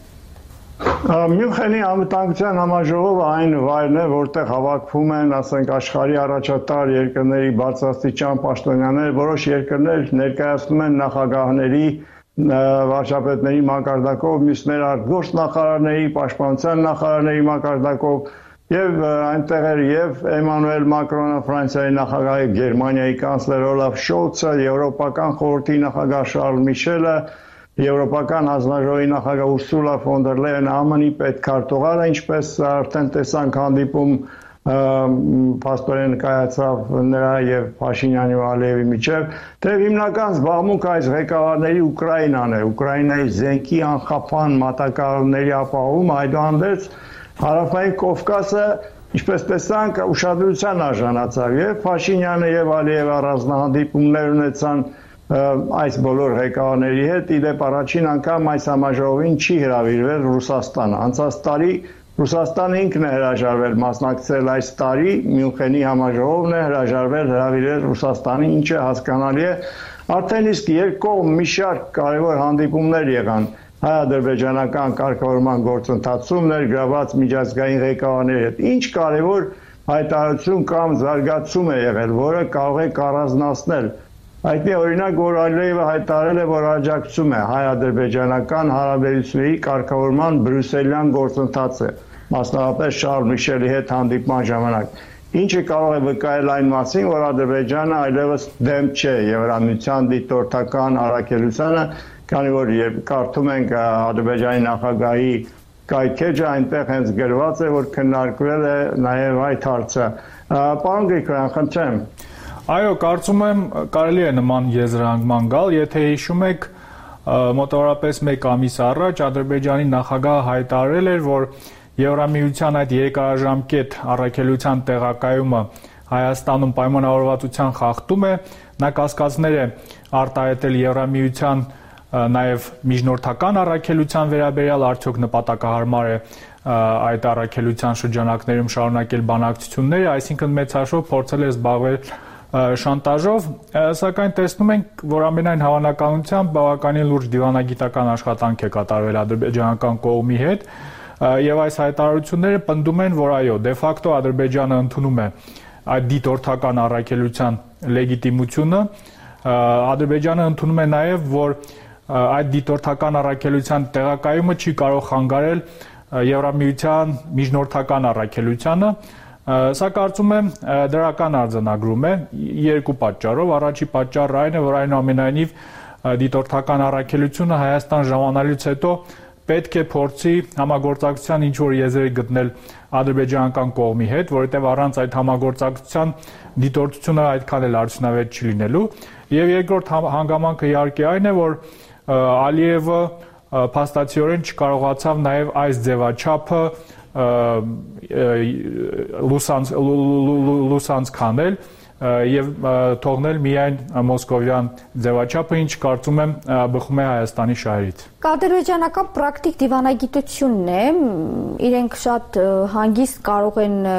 Մյունխենի անվտանգության համաժողովը այն վայրն է, որտեղ հավաքվում են, ասենք, աշխարհի առաջատար երկրների բարձրաստիճան պաշտոնյաներ, որոշ երկրներ ներկայացնում են նախագահների, վարչապետների մակարդակով, մյուսներ արտգործնախարարների, պաշտպանության նախարարների մակարդակով, եւ այնտեղ էր եւ Էմանուել Մակրոնը, Ֆրանսիայի նախագահը, Գերմանիայի կանցլեր Օլաֆ Շոլցը, Եվրոպական խորհրդի նախագահ Շարլ Միշելը, Եվրոպական հանձնաժողովի նախագահ Ուրսուլա ֆոն դեր Լեյենը, ԱՄՆ-ի պետքարտուղարը, ինչպես արդեն տեսանք հանդիպում փաստորեն կայացավ նրա եւ Փաշինյանի ու Ալիևի միջեւ, թե հիմնական զբաղմունքը այս ղեկավարների Ուկրաինան է, Ուկրաինայի զենքի անխափան մատակարարումների ապահովումը, այդուհանդերձ Հարավային Կովկասը, ինչպես տեսանք, ուշադրության արժանացավ եւ Փաշինյանը եւ Ալիևը առանձնահանդիպումներ ունեցան այս բոլոր ղեկավարների հետ, իդեպ առաջին անգամ այս համաժողովին չի հրավիրվել Ռուսաստանը։ Անցած տարի Ռուսաստանը ինքն է հրաժարվել մասնակցել այս տարի, Մյունխենի համաժողովն է հրավիրել Ռուսաստանի, ինչը հասկանալի է։ Արդեն իսկ երկկողմ մի շարք կարևոր հանդիպումներ եղան հայ-ադրբեջանական կարգավորման գործընթացում ներգրաված միջազգային ղեկավարների հետ։ Ինչ կարևոր հայտարարություն կամ զարգացում է եղել, որը կարող է կառանձնացնել Հայտնի օրինակ, որ Ալիևը հայտարարել է, որ աջակցում է հայ-ադրբեջանական հարաբերությունների կարգավորման բրյուսելյան գործընթացը, մասնավորապես Շարլ Միշելի հետ հանդիպման ժամանակ, ինչը կարող է վկայել այն մասին, որ Ադրբեջանը այլևս դեմ չէ Եվրամիության դիտորդական առաքելությանը, քանի որ երբ կարդում ենք Ադրբեջանի նախագահի կայքեջը, այնտեղ հենց գրված է, որ քննարկվել է նաև այդ հարցը։ Պարոն Գրիգորյան, խնդրեմ։ Այո, կարծում եմ կարելի է նման եզրահանգման գալ, եթե հիշում եք մոտավորապես 1 ամիս առաջ Ադրբեջանի նախագահը հայտարարել էր, որ Եվրամիության այդ երկարաժամկետ առաքելության տեղակայումը Հայաստանում պայմանավորվածության խախտում է, նա կասկածներ է արտահայտել Եվրամիության նաև միջնորդական առաքելության վերաբերյալ, արդյոք նպատակահարմար է այդ առաքելության շրջանակներում շարունակել բանակցությունները, այսինքն մեծ հաշվով փորձել է զբաղվել շանտաժով, սակայն տեսնում ենք, որ ամենայն հավանականությամբ բավականին լուրջ դիվանագիտական աշխատանք է կատարվել ադրբեջանական կողմի հետ, եւ այս հայտարարությունները պնդում են, որ այո, դե ֆակտո Ադրբեջանը ընդունում է այդ դիտորդական առաքելության լեգիտիմությունը, Ադրբեջանը ընդունում է նաեւ, որ այդ դիտորդական առաքելության տեղակայումը չի կարող խանգարել Եվրամիության միջնորդական առաքելությանը, սա կարծում եմ դրական արձանագրում է երկու պատճառով, առաջի պատճառը այն է, որ այնուամենայնիվ դիտորդական առաքելությունը Հայաստան ժամանելուց հետո պետք է փորձի համագործակցության ինչ-որ եզրեր գտնել ադրբեջանական կողմի հետ, որովհետև առանց այդ համագործակցության դիտորդությունը այդքան էլ արդյունավետ չի լինելու, եւ երկրորդ հանգամանքը իհարկե այն է, որ Ալիևը փաստացիորեն չկարողացավ նաեւ այս ձևաչափը լուսանց քանել եւ թողնել միայն մոսկովյան ձևաչափը, ինչ կարծում եմ բխում է Հայաստանի շահերից։ Ադրբեջանական պրակտիկ դիվանագիտությունն է, իրենք շատ հանգիստ կարող են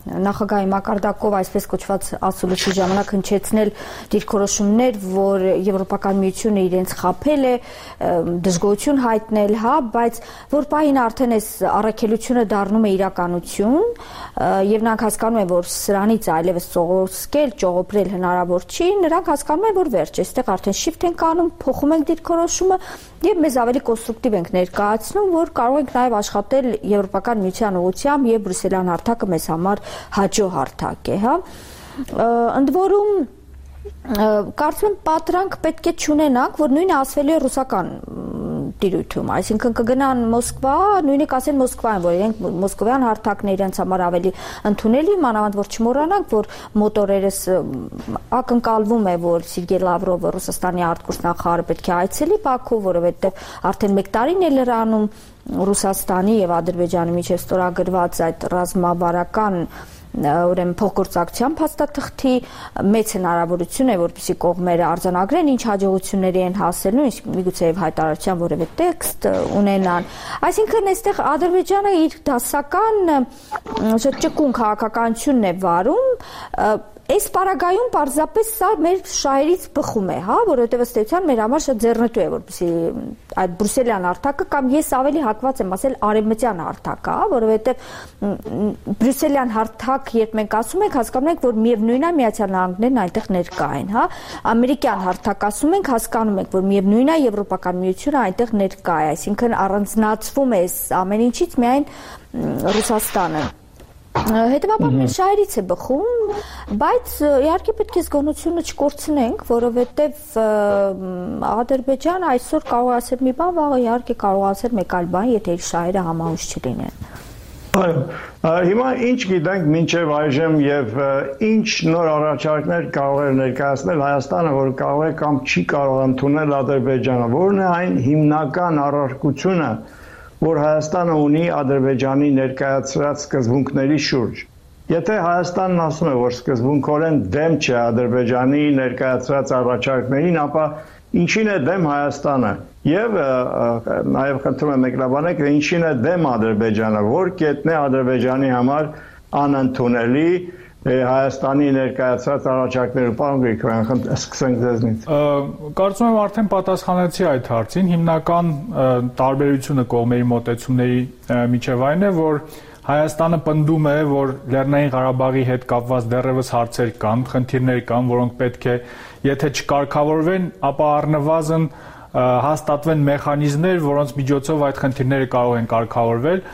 նախագահի մակարդակով այսպես կոչված ասուլիսի ժամանակ հնչեցնել դիրքորոշումներ, որ Եվրոպական միությունը իրենց խաբել է, դժգոհություն հայտնել, հա, բայց որ պահին արդեն այս առաքելությունը դառնում է իրականություն, եւ նրանք հասկանում են, որ սրանից այլևս ծողոսկել, ճողոպրել հնարավոր չի, նրանք հասկանում են, որ վերջ, այստեղ արդեն շիֆտ ենք անում, փոխում ենք դիրքորոշումը եւ մեզ ավելի կոնստրուկտիվ ենք ներկայացնում, որ կարող ենք նաեւ աշխատել Եվրոպական միության ուղղությամբ եւ Բրյուսելյան հարթակը մեզ համար հաջո հարթակ է, հա։ Ընդ որում կարծում եմ պատրանք պետք է չունենանք, որ նույնը ասվելու է ռուսական դիրույթում, այսինքն կգնան Մոսկվա, նույնիսկ ասեն Մոսկվայում, որ իրենք մոսկովյան հարթակն է իրենց համար ավելի ընդունելի, մանավանդ որ չմոռանանք, որ մոտորերս ակնկալվում է, որ Սերգեյ Լավրովը Ռուսաստանի արտգործնախարարը պետք է այցելի Բաքու, որովհետև արդեն 1 տարին է լրանում Ռուսաստանի եւ Ադրբեջանի միջեւ ստորագրված այդ ռազմավարական ուրեմն փոխգործակցության փաստաթղթի մեծ հնարավորություն է, որպեսզի կողմերը արձանագրեն ինչ հաջողությունների են հասել, նույնիսկ միգուցե եւ հայտարարության որևէ տեքստ ունենան։ Այսինքն այստեղ Ադրբեջանը իր դասական ճկուն քաղաքականությունն է վարում, այս պարագայում պարզապես սա մեր շահերից բխում է, հա, որովհետև ըստ էության մեր համար շատ ձեռնտու է, որպեսզի այդ բրյուսելյան հարթակը կամ ես ավելի հակված եմ ասել արևմտյան հարթակը, հա, որովհետև բրյուսելյան հարթակ, երբ մենք ասում ենք, հասկանում ենք, որ միևնույն է Միացյալ Նահանգներն այնտեղ ներկա են, հա, ամերիկյան հարթակ ասում ենք, հասկանում ենք, որ միևնույն է Եվրոպական միությունը այնտեղ ներկա է, այսինքն առանձնացվում է ամեն ինչից միայն Ռուսաստանը։ Հետևաբար մեր շահերից է բխում, բայց իհարկե պետք է զգոնությունը չկորցնենք, որովհետև Ադրբեջանը այսօր կարող է ասել մի բան, վաղը իհարկե կարող է ասել մեկ այլ բան, եթե իր շահերը համահունչ չլինեն։ Հիմա ինչ գիտենք մինչև այժմ եւ ինչ նոր առաջարկներ կարող է ներկայացնել Հայաստանը, որ կարող է կամ չի կարող ընդունել Ադրբեջանը, որն է այն հիմնական առարկությունը, որ Հայաստանը ունի Ադրբեջանի ներկայացրած սկզբունքների շուրջ։ Եթե Հայաստանն ասում է, որ սկզբունքորեն դեմ չէ Ադրբեջանի ներկայացրած առաջարկներին, ապա ինչին է դեմ Հայաստանը։ Եվ նաև խնդրում եմ մեկնաբանեք, ինչին է դեմ Ադրբեջանը, որ կետն է Ադրբեջանի համար անընդունելի Հայաստանի ներկայացած առաջարկները, պարոն Գրիգորյան, սկսենք ձեզնից։ Կարծում եմ արդեն պատասխանեցի այդ հարցին, հիմնական տարբերությունը կողմերի մոտեցումների միջև այն է, որ Հայաստանը պնդում է, որ Լեռնային Ղարաբաղի հետ կապված դեռևս հարցեր կան, խնդիրներ կան, որոնք պետք է, եթե չկարգավորվեն, ապա առնվազն հաստատվեն մեխանիզմներ, որոնց միջոցով այդ խնդիրները կարող են կարգավորվել։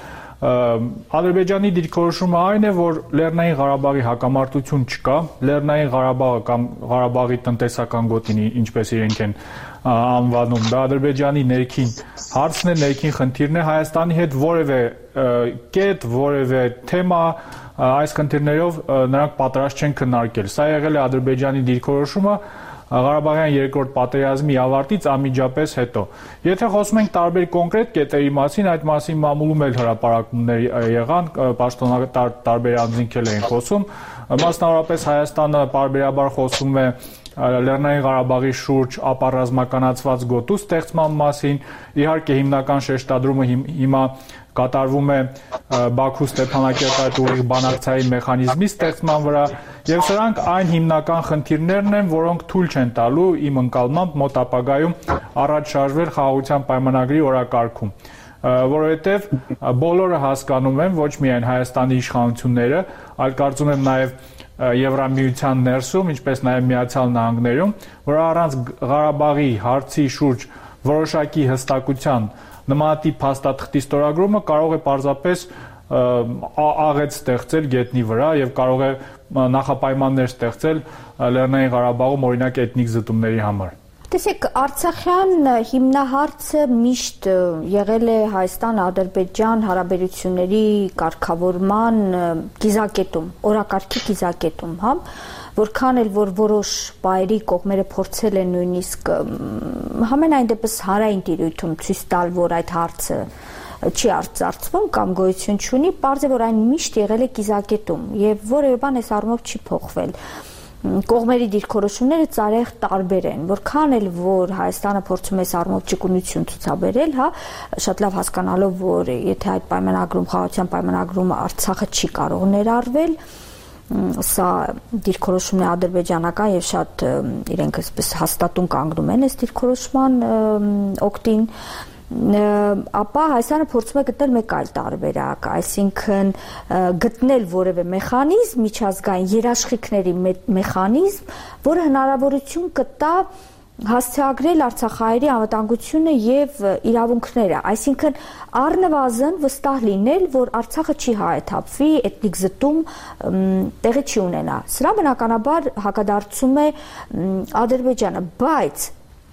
Ադրբեջանի դիրքորոշումը այն է, որ Լեռնային Ղարաբաղի հակամարտություն չկա, Լեռնային Ղարաբաղը կամ Ղարաբաղի տնտեսական գոտին, ինչպես իրենք են անվանում, դա Ադրբեջանի ներքին հարցն է, ներքին խնդիրն է, Հայաստանի հետ որևէ կետ, որևէ թեմա այս խնդիրներով նրանք պատրաստ չեն քննարկել։ Սա եղել է Ադրբեջանի դիրքորոշումը Ղարաբաղյան երկրորդ պատերազմի ավարտից անմիջապես հետո։ Եթե խոսում ենք տարբեր կոնկրետ կետերի մասին, այդ մասին մամուլում էլ հրապարակումներ եղան, պաշտոնատար տարբեր անձինք էլ էին խոսում, մասնավորապես Հայաստանը պարբերաբար խոսում է Լեռնային Ղարաբաղի շուրջ ապառազմականացված գոտու ստեղծման մասին, իհարկե հիմնական շեշտադրումը հիմա կատարվում է Բաքու-Ստեփանակերտ այդ ուղիղ բանակցային մեխանիզմի ստեղծման վրա, եւ սրանք այն հիմնական խնդիրներն են, որոնք թույլ չեն տալու իմ ընկալմամբ մոտ ապագայում առաջ շարժվել խաղաղության պայմանագրի օրակարգում, որովհետեւ բոլորը հասկանում են, ոչ միայն Հայաստանի իշխանությունները, այլ կարծում եմ նաեւ Եվրամիության ներսում, ինչպես նաև Միացյալ Նահանգներում, որ առանց Ղարաբաղի հարցի շուրջ որոշակի հստակության նմանատիպ փաստաթղթի ստորագրումը կարող է պարզապես աղետ ստեղծել գետնի վրա եւ կարող է նախապայմաններ ստեղծել Լեռնային Ղարաբաղում օրինակ էթնիկ զտումների համար։ Տեսեք, Արցախյան հիմնահարցը միշտ եղել է Հայաստան-Ադրբեջան հարաբերությունների կարգավորման կիզակետում, օրակարգի կիզակետում, հա, որքան էլ որ որոշ բայերի կողմերը փորձել են նույնիսկ համենայն դեպս հանրային տիրույթում ցույց տալ, որ այդ հարցը չի արծարծվում կամ գոյություն չունի, պարզ է, որ այն միշտ եղել է կիզակետում եւ որևէ բան այս առումով չի փոխվել։ կողմերի դիրքորոշումները ծարեղ տարբեր են, որքան էլ որ Հայաստանը փորձում է սառնով ճկունություն ցուցաբերել, հա, շատ լավ հասկանալով, որ եթե այդ պայմանագրում, խաղաղության պայմանագրումը Արցախը չի կարող ներառվել, սա դիրքորոշումն է ադրբեջանական եւ շատ իրենք այսպես հաստատուն կանգնում են այս դիրքորոշման օկտին, ապա Հայաստանը փորձում է գտնել մեկ այլ տարբերակ, այսինքն գտնել որևէ մեխանիզմ, միջազգային երաշխիքների մեխանիզմ, որը հնարավորություն կտա հասցեագրել Արցախահայերի անվտանգությունը եւ իրավունքները, այսինքն առնվազն վստահ լինել, որ Արցախը չի հայաթափվի, էթնիկ զտում տեղի չի ունենա։ Սրա բնականաբար հակադարձում է Ադրբեջանը, բայց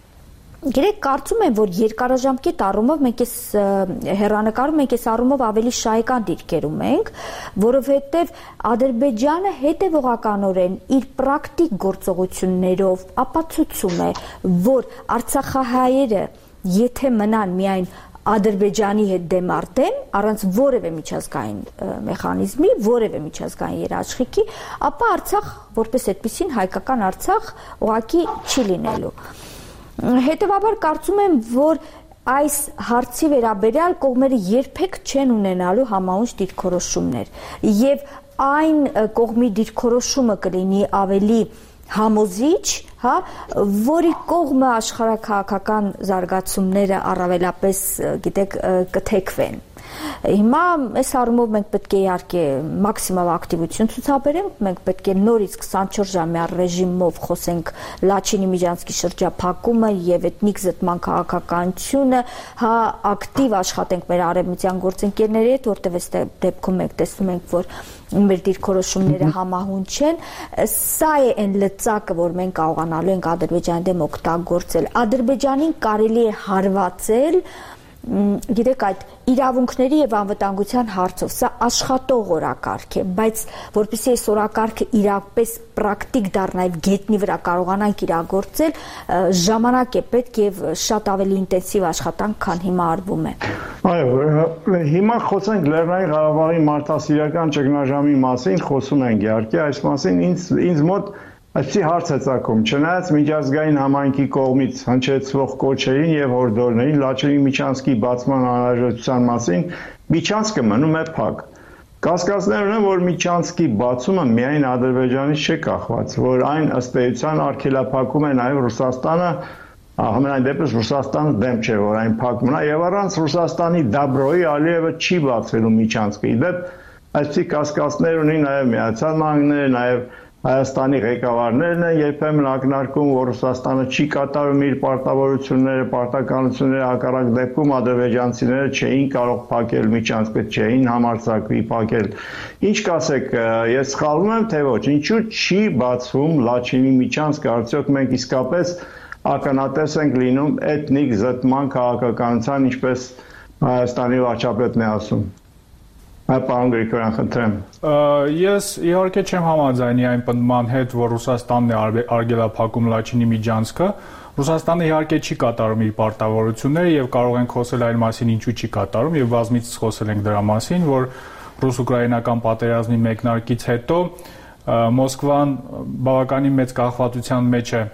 Գիտեք, կարծում եմ, որ երկարաժամկետ առումով մենք այս հեռանկարում մենք այս առումով ավելի շահեկան դիրքերում ենք, որովհետև Ադրբեջանը հետևողականորեն իր պրակտիկ գործողություններով ապացուցում է, որ արցախահայերը, եթե մնան միայն Ադրբեջանի հետ դեմարտեն, առանց որևէ միջազգային մեխանիզմի, որևէ միջազգային երաշխիքի, ապա Արցախ, որպես այդպիսին հայկական Արցախ, ուղղակի չի լինելու։ Հետևաբար կարծում եմ, որ այս հարցի վերաբերյալ կողմերը երբեք չեն ունենալու համահունչ դիրքորոշումներ եւ այն կողմի դիրքորոշումը կլինի ավելի համոզիչ, հա, որի կողմը աշխարհաքաղաքական զարգացումները առավելապես, գիտեք, կթեքվեն։ Հիմա այս առումով մենք պետք է իհարկե մաքսիմալ ակտիվություն ցուցաբերենք, մենք պետք է նորից 24-ժամյա ռեժիմով խոսենք Լաչինի Միջանցքի շրջափակումը եւ էթնիկ զտման քաղաքականությունը, հա, ակտիվ աշխատենք մեր արևմտյան գործընկերների հետ, որտեղ այս դեպքում մենք տեսնում ենք, որ մեր դիրքորոշումները համահունչ են, սա է այն լծակը, որ մենք կարողանալու ենք Ադրբեջանի դեմ օգտագործել։ Ադրբեջանին կարելի է հարվածել, գիտեք, այդ իրավունքների եւ անվտանգության հարցով, սա աշխատող օրակարգ է, բայց որպեսզի այս օրակարգը իրապես պրակտիկ դառնա եւ գետնի վրա կարողանանք իրագործել, ժամանակ է պետք եւ շատ ավելի ինտենսիվ աշխատանք, քան հիմա արվում է։ Այո, հիմա խոսենք Լեռնային Ղարաբաղի մարդասիրական ճգնաժամի մասին, խոսում ենք իհարկե, այս մասին ինձ մոտ այսպիսի հարց է ծագում, չնայած միջազգային համայնքի կողմից հնչեցվող կոչերին եւ հորդորներին Լաչինի Միջանցքի բացման անհրաժեշտության մասին միջանցքը մնում է փակ։ Կասկածներ ունեմ, որ Միջանցքի բացումը միայն Ադրբեջանից չէ կախված, որ այն ըստ էության արգելափակում է նաեւ Ռուսաստանը, համենայն դեպս Ռուսաստանը դեմ չէ, որ այն փակ մնա եւ առանց Ռուսաստանի դաբրոյի Ալիևը չի բացվելու Միջանցքը։ Իդեպ այսպիսի կասկածներ ունի նաեւ Միացյալ Նահանգները, նաեւ Հայաստանի ղեկավարներն են երբեմն ակնարկում, որ Ռուսաստանը չի կատարում իր պարտավորությունները, պարտականությունները, հակառակ դեպքում ադրբեջանցիները չէին կարող փակել Միջանցքը, չէին համարձակվի փակել։ Ինչ կասեք, ես սխալվում եմ, թե ոչ, ինչու չի բացվում Լաչինի Միջանցքը, արդյոք մենք իսկապես ականատես ենք լինում էթնիկ զտման քաղաքականության, ինչպես Հայաստանի վարչապետն է ասում։ Պարոն Գրիգորյան, խնդրեմ։ Ես իհարկե չեմ համաձայնի այն պնդման հետ, որ Ռուսաստանն է արգելափակում Լաչինի Միջանցքը։ Ռուսաստանը իհարկե չի կատարում իր պարտավորությունները եւ կարող ենք խոսել այն մասին, ինչու չի կատարում եւ բազմիցս խոսել ենք դրա մասին, որ ռուս-ուկրաինական պատերազմի մեկնարկից հետո Մոսկվան բավականին մեծ կախվածության մեջ է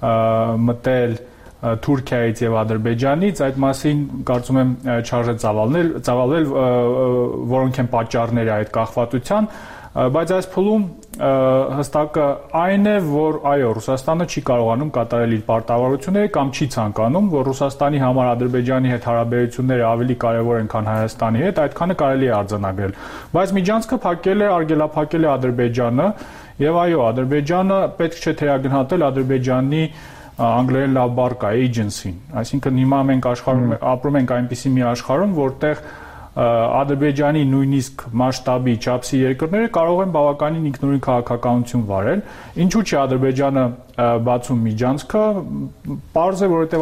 մտել Թուրքիայից եւ Ադրբեջանից, այդ մասին կարծում եմ չարժե ծավալվել, որոնք են պատճառները այդ կախվածության, բայց այս փուլում հստակը այն է, որ այո, Ռուսաստանը չի կարողանում կատարել իր պարտավորությունները կամ չի ցանկանում, որ Ռուսաստանի համար Ադրբեջանի հետ հարաբերությունները ավելի կարևոր են, քան Հայաստանի հետ, այդքանը կարելի է արձանագրել։ Բայց Միջանցքը արգելափակել է Ադրբեջանը, եւ այո, Ադրբեջանը պետք չէ թերագնահատել Ադրբեջանի անգլերեն լավ բառ կա agency-ին, այսինքն հիմա մենք ապրում ենք այնպիսի մի աշխարհում, որտեղ Ադրբեջանի նույնիսկ մասշտաբի չափսի երկրները կարող են բավականին ինքնուրույն քաղաքականություն վարել։ Ինչու՞ չի Ադրբեջանը բացում Միջանցքը, պարզ է, որովհետև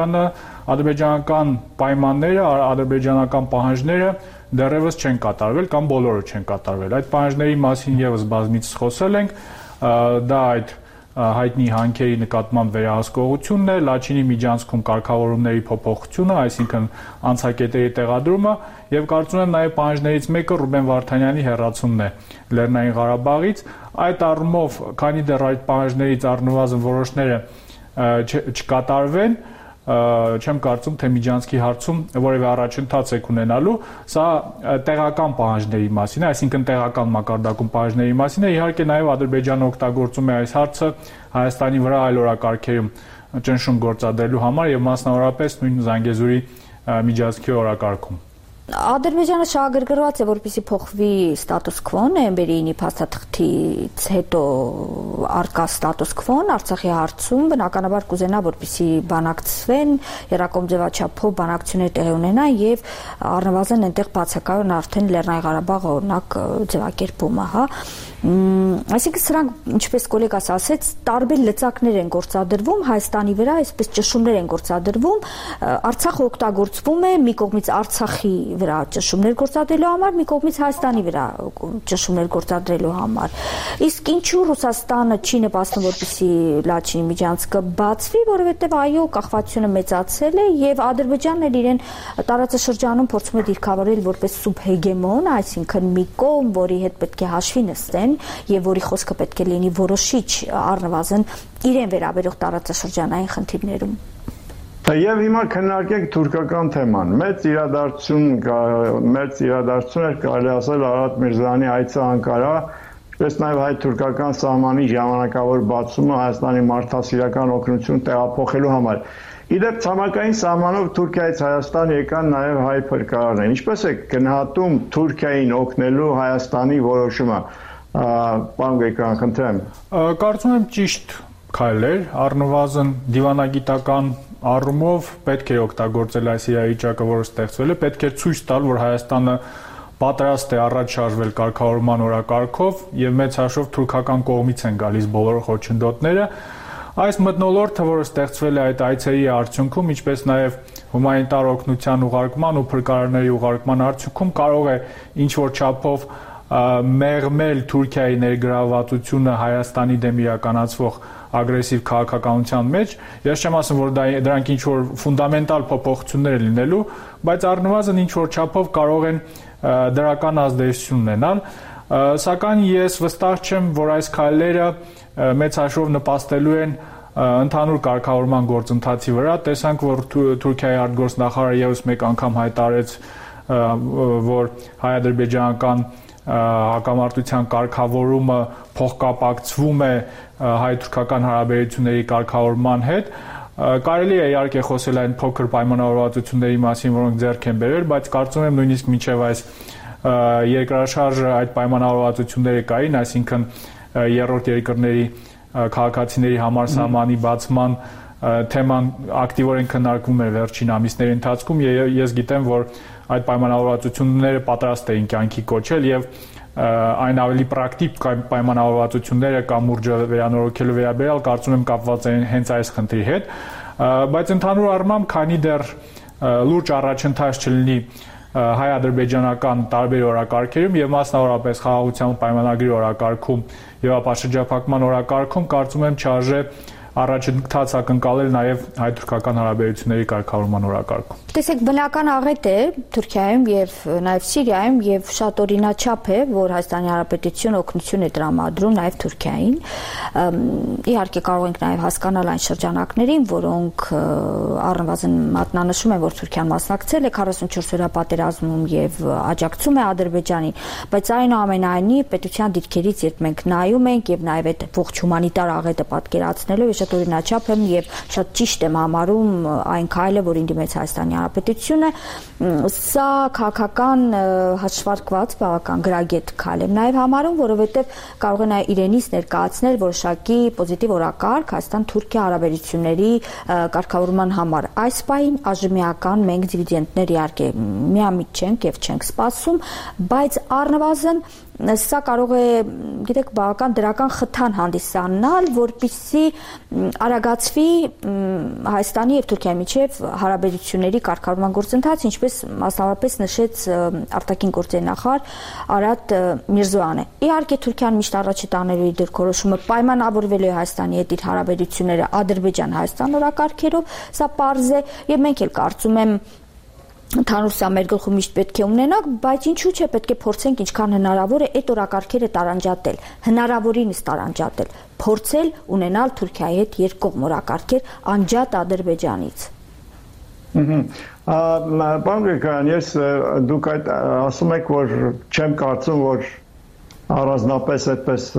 ադրբեջանական պայմանները, ադրբեջանական պահանջները դեռևս չեն կատարվել կամ բոլորը չեն կատարվել։ Այդ պահանջների մասին եւս բազմիցս խոսել ենք, դա այդ հայտնի հանքերի նկատմամբ վերահսկողությունն է, Լաչինի միջանցքում կարգավորումների փոփոխությունը, այսինքն անցակետերի տեղադրումը, եւ կարծում եմ նաեւ պահանջներից մեկը Ռուբեն Վարդանյանի հեռացումն է Լեռնային Ղարաբաղից։ Այդ առումով, քանի դեռ այդ պահանջներից առնվազն որոշները չկատարվեն, չեմ կարծում, թե Միջանցքի հարցում որևէ առաջընթաց է ունենալու, սա տեղական պահանջների մասին է, այսինքն տեղական մակարդակում պահանջների մասին է, իհարկե նաև Ադրբեջանը օգտագործում է այս հարցը Հայաստանի վրա այլ օրակարգերում ճնշում գործադրելու համար եւ մասնավորապես նույն Զանգեզուրի Միջանցքի օրակարգում։ Ադրբեջանը շահագրգռված է, որպեսզի փոխվի ստատուս քվոն, նոյեմբերի 9-ի փաստաթղթից հետո արկա ստատուս քվոն Արցախի հարցում, բնականաբար կուզենա, որպեսզի բանակցվեն, երակոմ ձևաչափով բանակցություններ տեղի ունենան եւ առնվազն այնտեղ բացակայեն արդեն Լեռնային Ղարաբաղը օրինակ ձևակերպումը, հա։ Այսինքն սրանք, ինչպես կոլեգաս ասեց, տարբեր լծակներ են գործադրվում Հայաստանի վրա, այսպես ճնշումներ են գործադրվում, Արցախը օգտագործվում է մի կողմից Արցախի վրա ճնշումներ գործադրելու համար, մի կողմից Հայաստանի վրա ճնշումներ գործադրելու համար։ Իսկ ինչու Ռուսաստանը չի նպաստում, որպեսզի Լաչինի միջանցքը բացվի, որովհետև այո, կախվածությունը մեծացել է եւ Ադրբեջանն էլ իրեն տարածաշրջանում փորձում է դիրքավորել որպես սուբհեգեմոն, այսինքն մի կողմ, որի հետ պետք է հաշվի նստեն եւ որի խոսքը պետք է լինի որոշիչ առնվազն իրեն վերաբերող տարածաշրջանային խնդիրներում։ Եվ հիմա քննարկենք թուրքական թեման։ Մեծ իրադարձություն էր կարելի ասել Արարատ Միրզոյանի այցը Անկարա, ինչպես նաև հայ-թուրքական սահմանի ժամանակավոր բացումը Հայաստանի մարդասիրական օգնություն տեղափոխելու համար։ Իդեպ ցամաքային սահմանով Թուրքիայից Հայաստան եկան նաև հայ փրկարարներ։ Ինչպես է գնահատում Թուրքիային օգնելու Հայաստանի որոշումը։ Պարոն Գեյկյան, խնդրեմ։ Կարծում եմ ճիշտ քայլ էր, առնվազն դիվանագիտական առումով պետք է օգտագործել այս իրավիճակը, որը ստեղծվել է, պետք է ցույց տալ, որ Հայաստանը պատրաստ է առաջ շարժվել կարգավորման օրակարգով եւ մեծ հաշվով թուրքական կողմից են գալիս բոլոր խոչընդոտները։ Այս մթնոլորտը, որը ստեղծվել է այդ այցերի արդյունքում, ինչպես նաև հումանիտար օգնության ուղարկման ու փրկարարների ուղարկման արդյունքում կարող է ինչ-որ չափով մեղմել Թուրքիայի ներգրավվածությունը Հայաստանի դեմ իրականացվող ագրեսիվ քաղաքականության մեջ։ Ես չեմ ասում, որ դրանք ինչ-որ ֆունդամենտալ փոփոխություններ են լինելու, բայց առնվազն ինչ-որ չափով կարող են դրական ազդեցություն ունենալ։ Սակայն ես վստահ չեմ, որ այս քայլերը մեծ հաշվով նպաստելու են ընդհանուր կարգավորման գործընթացի վրա։ Տեսանք, որ Թուրքիայի արտգործնախարարը ևս մեկ անգամ հայտարարեց, որ հայ-ադրբեջանական հակամարտության կարգավորումը փոխկապակցվում է հայ-թուրքական հարաբերությունների կարգավորման հետ։ Կարելի է իհարկե խոսել այն փոքր պայմանավորվածությունների մասին, որոնք ձեռք են բերվել, բայց կարծում եմ նույնիսկ մինչև այս երկրաշարժը այդ պայմանավորվածությունները կային, այսինքն երրորդ երկրների քաղաքացիների համար սահմանի բացման թեման ակտիվորեն քննարկվում էր վերջին ամիսների ընթացքում եւ ես գիտեմ, որ այդ պայմանավորվածությունները պատրաստ էին կյանքի կոչել եւ այն ավելի պրակտիկ պայմանավորվածությունները կամուրջը վերանորոգելու վերաբերյալ կարծում եմ կապված են հենց այս խնդրի հետ, բայց ընդհանուր առմամբ քանի դեռ լուրջ առաջընթաց չլինի հայ-ադրբեջանական տարբեր օրակարգերում եւ մասնավորապես խաղաղության պայմանագրի օրակարգում եւ ապաշրջափակման օրակարգում կարծում եմ չարժե առաջընթաց ակնկալել նաև հայ-թուրքական հարաբերությունների կարգավորման օրակարգում։ Տեսեք, բնական աղետ է Թուրքիայում եւ նաև Սիրիայում եւ շատ օրինաչափ է, որ Հայաստանի Հանրապետությունը օգնություն է տրամադրում նաև Թուրքիային։ Իհարկե կարող ենք նաև հասկանալ այն շրջանակներին, որոնք առնվազն մատնանշում են, որ Թուրքիան մասնակցել է 44-օրյա պատերազմում եւ աջակցում է Ադրբեջանին, բայց այնուամենայնիվ պետության դիրքերից երբ մենք նայում ենք եւ նաև այդ ողջ հումանիտար աղետը պատկերացնելով օրինաչափ եմ եւ շատ ճիշտ եմ համարում այն քայլը, որին դիմեց Հայաստանի Հանրապետությունը, սա քաղաքական հաշվարկված բավական գրագետ քայլ եմ նաեւ համարում, որովհետեւ կարող է նաեւ իրենից ներկայացնել որոշակի պոզիտիվ օրակարգ Հայաստան-Թուրքիա հարաբերությունների կարգավորման համար։ Այս պահին այժմիական մենք դիվիդենդներ իհարկե միամիտ չենք եւ չենք սպասում, բայց առնվազն սա կարող է, գիտեք, բավական դրական խթան հանդիսանալ, որպեսզի արագացվի Հայաստանի եւ Թուրքիայի միջև հարաբերությունների կարգավորման գործընթաց, ինչպես մասնավորապես նշեց արտաքին գործերի նախարար Արադ Միրզոյանը։ Իհարկե Թուրքիան միշտ առաջ է տանելու իր դիրքորոշումը պայմանավորվելու է Հայաստանի հետ իր հարաբերությունները Ադրբեջան-Հայաստան օրակարգերով, սա պարզ է, եւ մենք էլ կարծում եմ Ընդհանուր սա մեր գլխում միշտ պետք է ունենանք, բայց ինչու՞ չէ պետք է փորձենք ինչքան հնարավոր է այդ օրակարգերը տարանջատել, հնարավորինս տարանջատել, փորձել ունենալ Թուրքիայի հետ երկկողմ օրակարգեր անջատ Ադրբեջանից։ Պարոն Գրիգորյան, ես դուք այդ ասում եք, որ չեմ կարծում, որ առանձնապես այդպես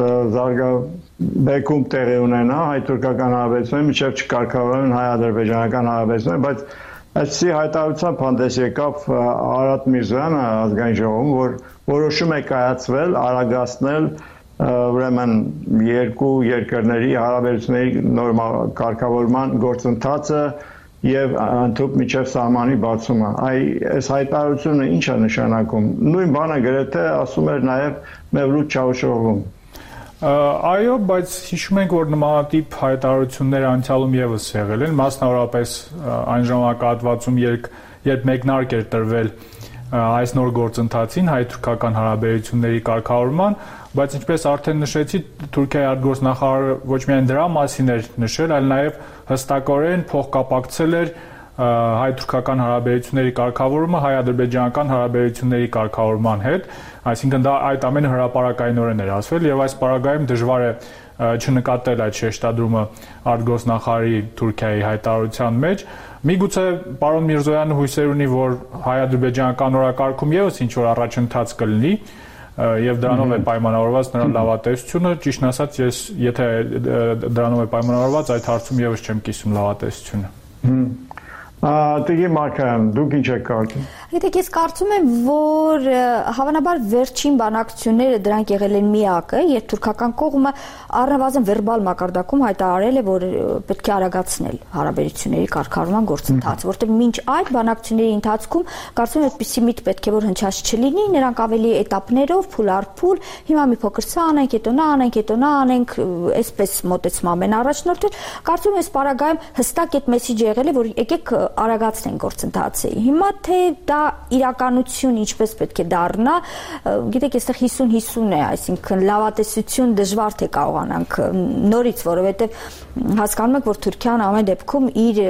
զարգաբեկում տեղի ունենա հայ-թուրքական հարաբերությունների միջև չկարգավորվեն հայ-ադրբեջանական հարաբերությունները, բայց Այսի հայտարարությամբ հանդես եկավ Արադ Միրզոյանը ազգային ժողովում, որ որոշում է կայացվել արագացնել ուրեմն երկու երկրների հարաբերությունների նորմալ կարգավորման գործընթացը եւ ընդհանուր միջև սահմանի բացումը։ Այս հայտարարությունը ինչ է նշանակում։ Նույն բանը գրեթե ասում էր նաեւ Մևլութ Չավուշօղլուն։ Այո, բայց հիշում ենք, որ նմանատիպ հայտարարություններ անցյալում եւս եղել են, մասնավորապես այն ժամանակահատվածում, երբ մեկնարկ էր տրվել այս նոր գործընթացին հայ-թուրքական հարաբերությունների կարգավորման, բայց ինչպես արդեն նշեցի, Թուրքիայի արտգործնախարարը ոչ միայն դրա մասին էր նշել, այլ նաեւ հստակորեն փոխկապակցել էր հայ-թուրքական հարաբերությունների կարգավորումը հայ-ադրբեջանական հարաբերությունների կարգավորման հետ, այսինքն դա այդ ամենը հրապարակայնորեն էր ասվել եւ այս պարագայում դժվար է չնկատել այդ շեշտադրումը արտգործնախարարի Թուրքիայի հայտարարության մեջ։ Միգուցե պարոն Միրզոյանը հույսեր ունի, որ հայ-ադրբեջանական օրակարգում եւս ինչ որ առաջընթաց կլինի եւ դրանով է պայմանավորված նրա լավատեսությունը, ճիշտն ասած ես եթե դրանով է պայմանավորված այդ հարցում եւս չեմ կիսում լավատեսությունը։ Տիկին Մարկարյան, դուք ինչ եք կարծում։ Գիտեք, ես կարծում եմ, որ հավանաբար վերջին բանակցությունները դրանք եղել են միակը, երբ թուրքական կողմը առնվազն վերբալ մակարդակում հայտարարել է, որ պետք է արագացնել հարաբերությունների կարգավորման գործընթացը, որտեղ մինչ այդ բանակցությունների ընթացքում կարծում եմ այդպիսի միտք պետք է որ հնչած չլինի, նրանք ավելի էտապներով, փուլ առ փուլ, հիմա մի փոքր սա անենք, հետո նա անենք, հետո նա անենք, այսպես մոտեցում ամեն առաջնորդը, կարծում եմ այս պարագայում հստակ այդ մեսիջը եղել է, որ եկեք արագացնեն գործընթացը։ Հիմա թե դա իրականություն ինչպես պետք է դառնա, գիտեք, այստեղ 50-50 է, այսինքն լավատեսություն դժվար թե կարողանանք նորից, որովհետև հասկանում եք, որ Թուրքիան ամեն դեպքում իր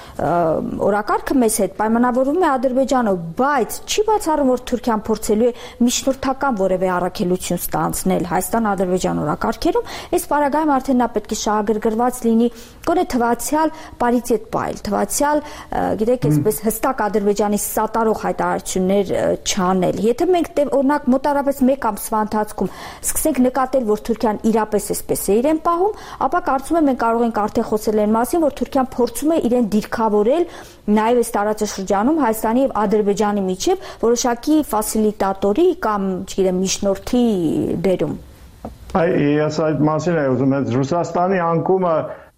օրակարգը մեզ հետ պայմանավորվում է Ադրբեջանով, բայց չի բացառում, որ Թուրքիան փորձելու է միջնորդական որևէ առաքելություն ստանձնել Հայաստան-Ադրբեջան օրակարգերում, այս պարագայում արդեն նա պետք է շահագրգռված լինի գոնե թվացial պարիտետ պայլ, թվացial գիտեք, այսպես հստակ Ադրբեջանի սատարող հայտարարություններ չանել։ Եթե մենք օրինակ մոտարապես 1 ամսվա ընթացքում սկսենք նկատել, որ Թուրքիան իրապես այսպես է իրեն պահում, ապա կարծում եմ մենք կարող ենք արդեն խոսել այն մասին, որ Թուրքիան փորձում է իրեն դիրքավորել նաև այս տարածաշրջանում Հայաստանի եւ Ադրբեջանի միջև որոշակի ֆասիլիտատորի կամ, չգիտեմ, միջնորդի դերում։ Ես այդ մասին եմ ուզում եմ Ռուսաստանի անկումը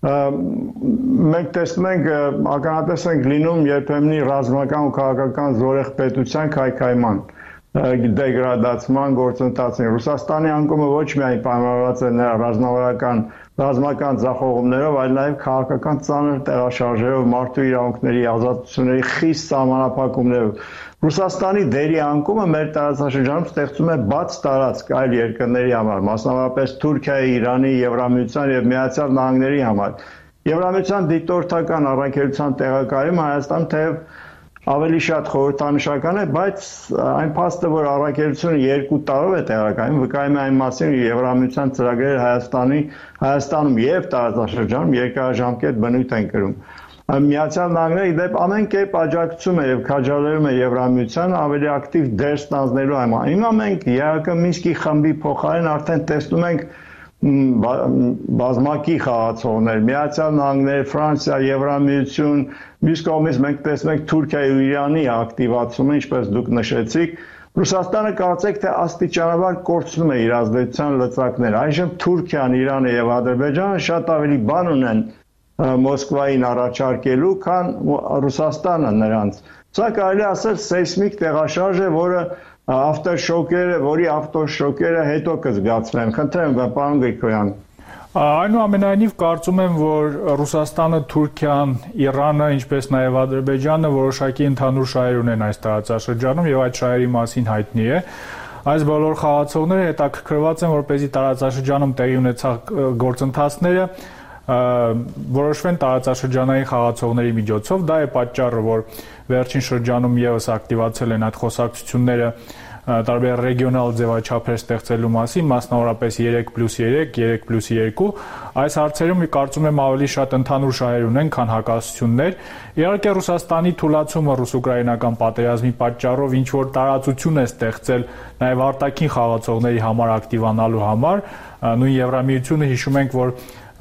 մենք տեսնում ենք ականատես ենք լինում երբեմնի ռազմական ու քաղաքական զորեղ պետության քայքայման դեգրադացման գործընթացին։ Ռուսաստանի անկումը ոչ միայն պայմանավորված է նրա ռազմական ձախողումներով, այլ նաև քաղաքական ծանր տեղաշարժերով, մարդու իրավունքների, ազատությունների խիստ սահմանափակումներով։ Ռուսաստանի դերի անկումը մեր տարածաշրջանում ստեղծում է բաց տարածք այլ երկրների համար, մասնավորապես Թուրքիայի, Իրանի, Եվրամիության եւ Միացյալ Նահանգների համար։ Եվրամիության դիտորդական առաքելության տեղակայումը Հայաստան թեև ավելի շատ խորհրդանշական է, բայց այն փաստը, որ առաքելությունը 2 տարով է տեղակայում, վկայում է այն մասին, որ Եվրամիության ծրագրերը Հայաստանում եւ տարածաշրջանում երկարաժամկետ բնույթ են կրում։ Միացյալ Նահանգները իդեպ ամեն կերպ աջակցում է եւ քաջալերում է Եվրամիությանը ավելի ակտիվ դեր ստանձնելու համար։ Հիմա մենք ԵԱՀԿ Մինսկի խմբի փոխարեն արդեն տեսնում ենք բազմակի խաղացողներ, Միացյալ Նահանգներ, Ֆրանսիա, Եվրամիություն, մյուս կողմից մենք տեսնում ենք Թուրքիայի ու Իրանի ակտիվացումը, ինչպես դուք նշեցիք, Ռուսաստանը կարծեք թե աստիճանաբար կորցնում է իր ազդեցության լծակները։ Այժմ Թուրքիան, Իրանը եւ Ադրբեջանը շատ ավելի բան ունեն Մոսկվային առաջարկելու, քան Ռուսաստանը նրանց։ Սա կարելի ասել սեյսմիկ տեղաշարժ է, որի ավտոշոկերը հետո կզգացվեն։ Խնդրեմ, պարոն Գրիգորյան։ Այնուամենայնիվ կարծում եմ, որ Ռուսաստանը, Թուրքիան, Իրանը, ինչպես նաև Ադրբեջանը որոշակի ընդհանուր շահեր ունեն այս տարածաշրջանում եւ այդ շահերի մասին հայտնի է։ Այս բոլոր խաղացողները հետաքրքրված են, որպեսզի տարածաշրջանում տեղի ունեցած գործընթացները որոշվեն տարածաշրջանային խաղացողների միջոցով։ Դա է պատճառը, որ վերջին շրջանում եւս ակտիվացել են այդ խոսակցությունները տարբեր ռեգիոնալ ձևաչափեր ստեղծելու մասին, մասնավորապես 3+3, 3+2, այս հարցերում կարծում եմ ավելի շատ ընդհանուր շահեր ունեն, քան հակասություններ։ Իհարկե Ռուսաստանի թուլացումը ռուս-ուկրաինական պատերազմի պատճառով ինչ որ տարածություն է ստեղծել նաև արտաքին խաղացողների համար ակտիվանալու համար, նույն Եվրամիությունը հիշում ենք, որ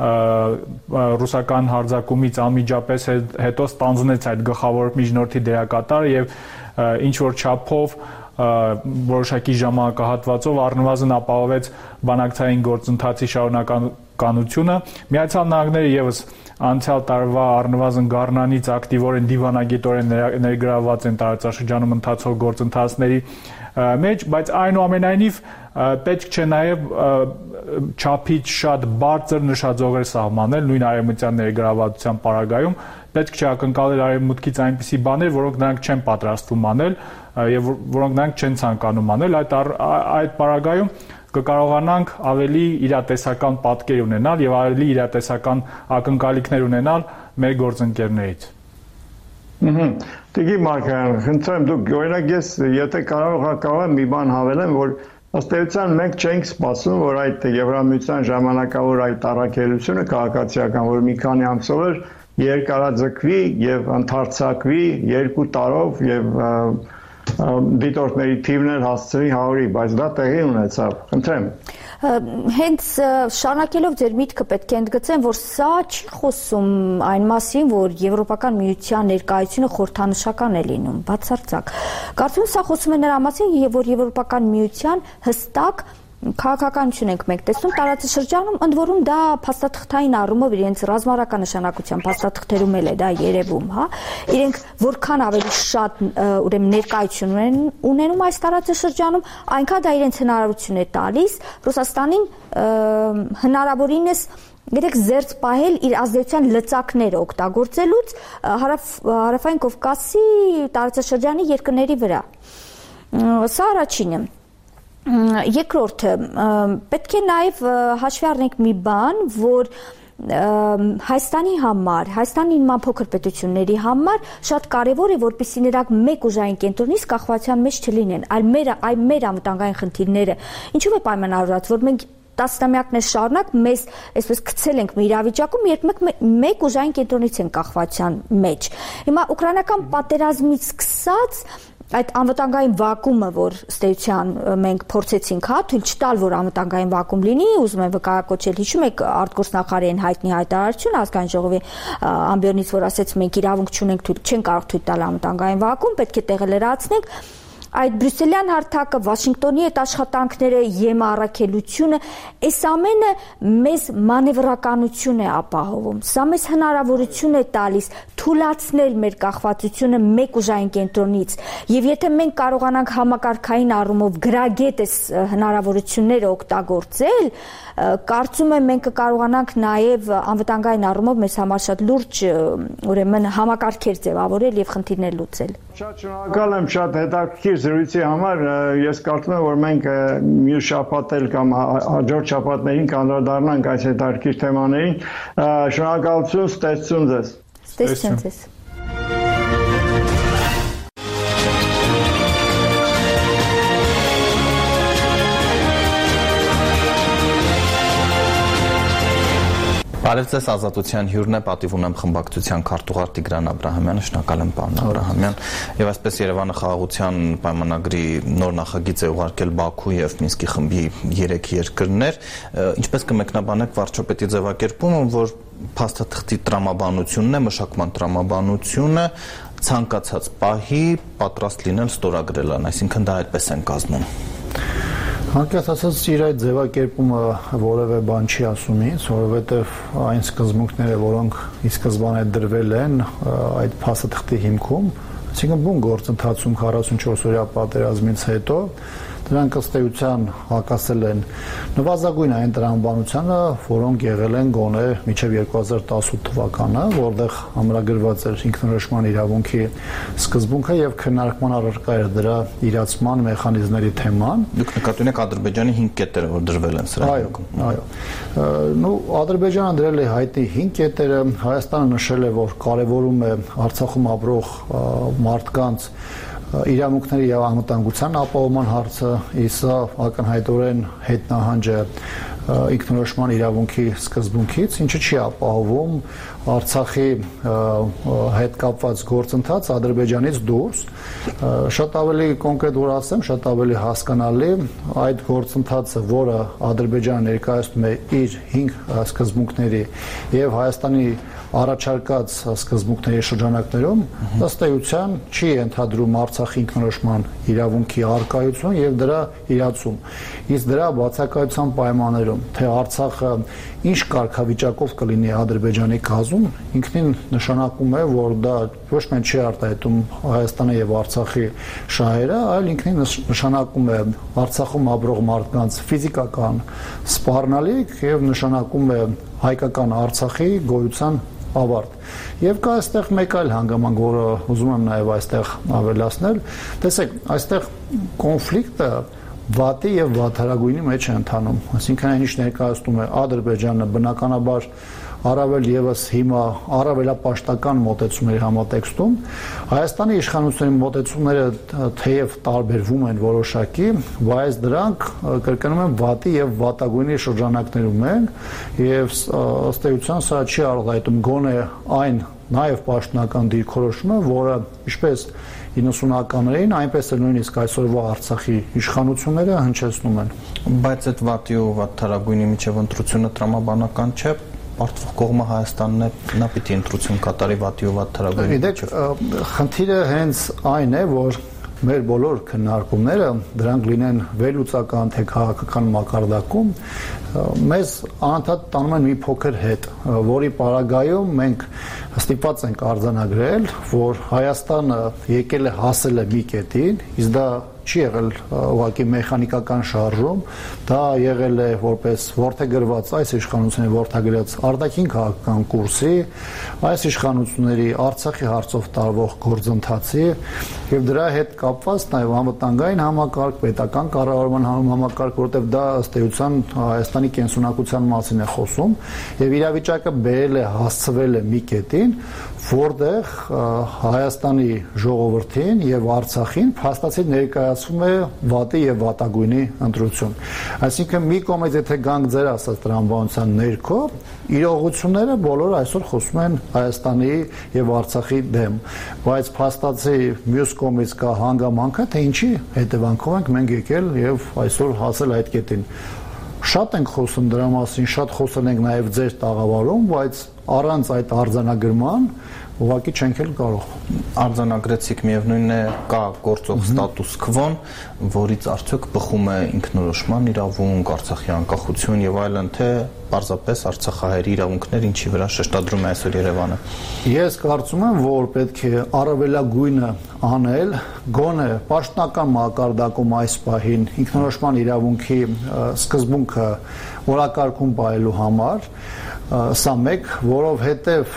ռուսական հարձակումից անմիջապես հետո ստանձնեց այդ գլխավոր միջնորդի դերակատարը եւ ինչ որ չափով որոշակի ժամանակահատվածով առնվազն ապահովեց բանակցային գործընթացի շարունակականությունը։ Միացյալ Նահանգները եւս անցյալ տարվա առնվազն գարնանից ակտիվորեն դիվանագիտորեն ներգրավված են տարածաշրջանում ընթացող գործընթացների մեջ, բայց այնուամենայնիվ պետք չէ նաև չափից շատ բարձր նշաձողեր սահմանել նույն արևմտյան ներգրավվածության պարագայում, պետք չէ ակնկալել արևմուտքից այնպիսի բաներ, որոնք նրանք չեն պատրաստվում անել եւ որոնք նրանք չեն ցանկանում անել, այդ պարագայում կկարողանանք ավելի իրատեսական պատկեր ունենալ եւ ավելի իրատեսական ակնկալիքներ ունենալ մեր գործընկերներից։ Տիկին Մարկարյան, խնդրեմ դուք օրինակ ես եթե կարող եմ մի բան հավելեմ, որ ըստ էության մենք չենք սպասում, որ այդ Եվրամիության ժամանակավոր այդ առաքելությունը քաղաքացիական, որ մի քանի ամսով երկարաձգվի եւ ընդարձակվի 2 տարով եւ դիտորդների թիվն հասցրի 100-ի, բայց դա տեղի ունեցավ։ Խնդրեմ։ Հենց շարունակելով ձեր միտքը պետք է ընդգծեմ, որ սա չի խոսում այն մասին, որ Եվրոպական միության ներկայությունը խորհրդանշական է լինում, բացարձակ։ Կարծում եմ սա խոսում է նրա մասին, որ Եվրոպական միության հստակ քաղաքականություն ենք մենք տեսնում տարածաշրջանում, ընդ որում դա փաստաթղթային առումով իրենց ռազմավարական նշանակության փաստաթղթերում էլ է դա երևում, հա։ Իրենք որքան ավելի շատ ուրեմն ներկայություն ունենում այս տարածաշրջանում, այնքան դա իրենց հնարավորություն է տալիս Ռուսաստանին հնարավորինս գիտեք զերծ պահել իր ազդեցության լծակները օգտագործելուց հարավային Կովկասի տարածաշրջանի երկրների վրա։ Սա առաջինը։ Երկրորդը, պետք է նաև հաշվի առնենք մի բան, որ Հայաստանի համար, Հայաստանի նման փոքր պետությունների համար շատ կարևոր է, որպեսզի նրանք մեկ ուժային կենտրոնից կախվածության մեջ չլինեն, այլ մեր անվտանգային խնդիրները ինչու է պայմանավորված, որ մենք տասնամյակներ շարունակ մեզ այսպես գցել ենք մի իրավիճակում, երբ մեկ ուժային կենտրոնից են կախվածության մեջ։ Հիմա ուկրաինական պատերազմից սկսած այդ անվտանգային վակումը, որ ստեյության մենք փորձեցինք, հա, թույլ չտալ, որ անվտանգային վակում լինի, ուզում եմ վկայակոչել, հիշում եք արտգործնախարարին հայտնի հայտարարություն ազգային ժողովի ամբիոնից, որ ասեց մենք իրավունք չունենք, չեն կարող թույլ տալ անվտանգային վակում, պետք է տեղը լրացնենք։ Այդ բրյուսելյան հարթակը, Վաշինգտոնի այդ աշխատանքները, ԵՄ առաքելությունը, այս ամենը մեզ մանևրականություն է ապահովում։ Սա մեզ հնարավորություն է տալիս թուլացնել մեր կախվածությունը մեկ ուժային կենտրոնից։ Եվ եթե մենք կարողանանք համակարգային առումով գրագետ այս հնարավորությունները օգտագործել, կարծում եմ մենք կկարողանանք նաև անվտանգային առումով մեզ համար շատ լուրջ ուրեմն համակարգեր ձևավորել եւ խնդիրներ լուծել։ Շատ շնորհակալ եմ, շատ հետաքրքիր զրույցի համար, ես կարծում եմ, որ մենք մյուս շաբաթ էլ կամ հաջորդ շաբաթներին կանդրադառնանք այս հետաքրքիր թեմաներին։ Շնորհակալություն, ստեցություն ձեզ։ Ստեցություն ձեզ։ Բարև ձեզ, Ազատության հյուրն է, պատիվ ունեմ խմբակցության քարտուղար Տիգրան Աբրահամյանը, շնորհակալ եմ պարոն Աբրահամյան, եւ այսպես Երևանը խաղաղության պայմանագրի նոր նախագիծ է ուղարկել Բաքու եւ Մինսկի խմբի 3 երկրներ, ինչպես կմեկնաբանեք վարչապետի ձևակերպումը, որ փաստաթղթի տրամաբանությունն է, մշակման տրամաբանությունը ցանկացած պահի պատրաստ լինել ստորագրել ան, այսինքն դա այդպես են կազմում։ Հանկարծ ասած իր այդ ձևակերպումը որևէ բան չի ասում ինձ, որովհետև այն սկզբունքները, որոնք ի սկզբանե դրվել են այդ փաստաթղթի հիմքում, այսինքն բուն գործընթացում 44 օրյա պատերազմից հետո Դրանք ըստ էության հակասել են նվազագույն այն տրամաբանությանը, որոնք եղել են գոնե մինչև 2018 թվականը, որտեղ ամրագրված էր ինքնորոշման իրավունքի սկզբունքը եւ քննարկման առարկա էր դրա իրացման մեխանիզմների թեման։ Դուք նկատի ունեք Ադրբեջանի 5 կետերը, որ դրվել են սրա հիմքում։ Այո։ Ադրբեջանը դրել է հայտի 5 կետերը, Հայաստանը նշել է, որ կարևորում է Արցախում ապրող մարդկանց իրավունքների եւ անվտանգության ապահովման հարցը, սա ակնհայտորեն հետնահանջ է ինքնորոշման իրավունքի սկզբունքից, ինչը չի ապահովում Արցախի հետ կապված գործընթաց Ադրբեջանից դուրս։ Շատ ավելի կոնկրետ որ ասեմ, շատ ավելի հասկանալի այդ գործընթացը, որը Ադրբեջանը ներկայացնում է իր 5 սկզբունքների եւ Հայաստանի առաջարկած սկզբունքների շրջանակներում, ըստ էության չի ընդհանրում Արցախի ինքնորոշման իրավունքի առկայություն եւ դրա իրացում։ Իսկ դրա բացակայության պայմաններում, թե Արցախը ինչ կարգավիճակով կլինի Ադրբեջանի կազմում, ինքնին նշանակում է, որ դա ոչ միայն չի արտահայտում Հայաստանի եւ Արցախի շահերը, այլ ինքնին նշանակում է Արցախում ապրող մարդկանց ֆիզիկական սպառնալիք եւ նշանակում է հայկական Արցախի գոյության ավարտ։ Եվ կա այստեղ մեկ այլ հանգամանք, որը ուզում եմ նաև այստեղ ավելացնել։ Տեսեք, այստեղ կոնֆլիկտը վատի եւ վատարագույնի մեջ է ընթանում։ Այսինքն այն ինչ ներկայացնում է Ադրբեջանը բնականաբար առավել եւս հիմա առավելապաշտական մոտեցումների համատեքստում Հայաստանի իշխանությունների մոտեցումները թեև տարբերվում են որոշակի, բայց դրանք կրկնում եմ վատի եւ վատագույնի շրջանակներում են եւ ըստ էության սա չի արտահայտում գոնե այն նաեւ պաշտոնական դիրքորոշումը, որը ինչպես 90-ականներին, այնպես էլ նույնիսկ այսօրվա Արցախի իշխանությունները հնչեցնում են։ Բայց այդ վատի ու վատթարագույնի միջև ընտրությունը տրամաբանական չէ։ Պարտվող կողմը Հայաստանն է, նա պիտի ընտրություն կատարի վատի ու վատթարագույնի միջև։ Խնդիրը հենց այն է, որ մեր բոլոր քննարկումները դրանք լինեն վերլուծական թե քաղաքական մակարդակում մեզ անընդհատ տանում են մի փոքր հետ, որի պարագայում մենք ստիպված ենք արձանագրել, որ Հայաստանը եկել է հասել է մի կետին, իսկ դա չի եղել ուղղակի մեխանիկական շարժում, դա եղել է որպես որդեգրված այս իշխանությունների որդեգրած արտաքին քաղաքական կուրսի, այս իշխանությունների Արցախի հարցով տարվող գործընթացի եւ դրա հետ կապված նաեւ անվտանգային համակարգ, պետական կառավարման համակարգ, որտեղ դա ըստ էության Հայաստանի կենսունակության մասին է խոսում եւ իրավիճակը բերել է հասցվել է մի կետին, որտեղ Հայաստանի ժողովրդին եւ Արցախին փաստացի ներկայացվում է վատի եւ վատագույնի ընտրություն։ Այսինքն մի կողմից եթե գանք ձեր ասած տրամաբանության ներքո, իրողությունները բոլորը այսօր խոսում են Հայաստանի եւ Արցախի դեմ, բայց փաստացի մյուս կողմից կա հանգամանքը, թե ինչի հետևանքով ենք մենք եկել եւ այսօր հասել այդ կետին։ Շատ ենք խոսում դրա մասին, շատ խոսել ենք նաև ձեր տաղավարում, բայց առանց այդ արձանագրման ուղղակի չենք էլ կարող։ Արձանագրեցիք, միևնույնն է, կա գործող ստատուս քվոն, որից արդյոք բխում է ինքնորոշման իրավունք, Արցախի անկախություն եւ այլն, թե պարզապես արցախահայերի իրավունքներ, ինչի վրա շեշտադրում է այսօր Երևանը։ Ես կարծում եմ, որ պետք է առավելագույնը անել, գոնե պաշտոնական մակարդակում այս պահին ինքնորոշման իրավունքի սկզբունքը օրակարգում պահելու համար, սա մեկ, որովհետև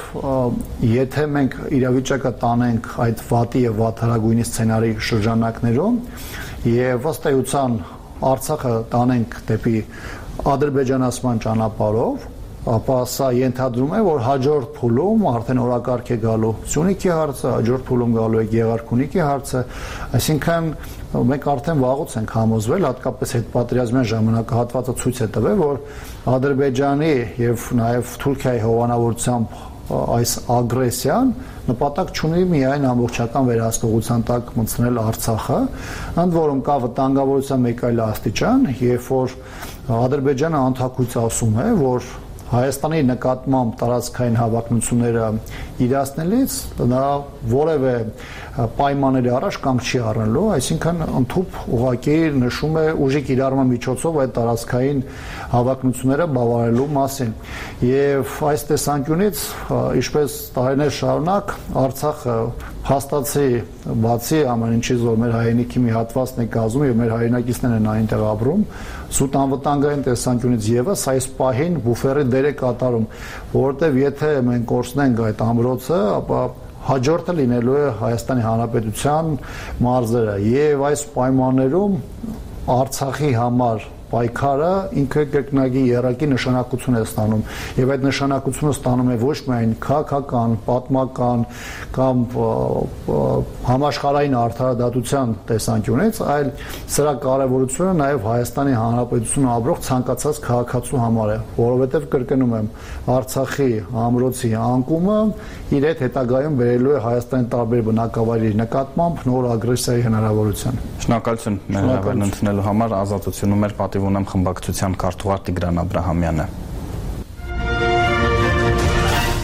եթե մենք իրավիճակը տանենք այդ վատի եւ վատարագույնի սցենարի շրջանակներում եւ ըստ էության Արցախը տանենք դեպի ադրբեջանացման ճանապարհով, ապա սա ենթադրում է, որ հաջորդ փուլում արդեն օրակարգ է գալու Սյունիքի հարցը, հաջորդ փուլում գալու է Գեղարքունիքի հարցը, այսինքն մենք արդեն վաղուց ենք համոզվել, հատկապես հետպատերազմյան ժամանակահատվածը ցույց է տվել, որ Ադրբեջանի եւ նաեւ Թուրքիայի հովանավորությամբ այս ագրեսիան նպատակ չունի միայն ամբողջական վերահսկողության տակ մտցնել Արցախը, ընդ որում կա վտանգավորության մեկ այլ աստիճան, երբ որ Ադրբեջանը անթակույց ասում է, որ Հայաստանի նկատմամբ տարածքային հավակնությունները իրացնելիս նա որևէ պայմանների առաջ կանգ չի առնելու, այսինքն ընդհանուր ուղղակի նշում է ուժի կիրառման միջոցով այդ տարածքային հավակնությունները բավարարելու մասին։ Եվ այս տեսանկյունից, ինչպես տարիներ շարունակ, Արցախը հաստացի բացի ամեն ինչից, որ մեր հայրենիքի մի հատվածն է կազմում եւ մեր հայրենակիցներն են այնտեղ ապրում, սուտ անվտանգային տեսանկյունից եւս այս պահին բուֆերի դեր է կատարում, որովհետեւ եթե մենք կորցնենք այդ ամրոցը, ապա հաջորդը լինելու է Հայաստանի Հանրապետության մարզերը եւ այս պայմաններում Արցախի համար պայքարը ինքը կրկնակի երակի նշանակություն է ստանում եւ այդ նշանակությունը ստանում է ոչ միայն քաղաքական, պատմական կամ համաշխարհային արդարադատության տեսանկյունից, այլ սրա կարեւորությունը նաեւ Հայաստանի Հանրապետությունում ապրող ցանկացած քաղաքացու համար է, որովհետեւ կրկնում եմ, Արցախի ամրոցի անկումը իր հետ հետագայում բերելու է Հայաստանի տարբեր բնակավայրերի նկատմամբ նոր ագրեսիայի հնարավորություն։ Շնորհակալություն մեր հավերն ընդունելու համար, ազատությունում մեր ունեմ խմբակցության քարտուղար Տիգրան Աբրահամյանը։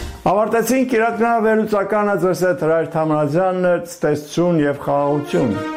Ավարտեցինք իրականավերլուծականը ձեզ հետ Հրայր Թամրազյանը, ցտեսություն եւ խաղաղություն։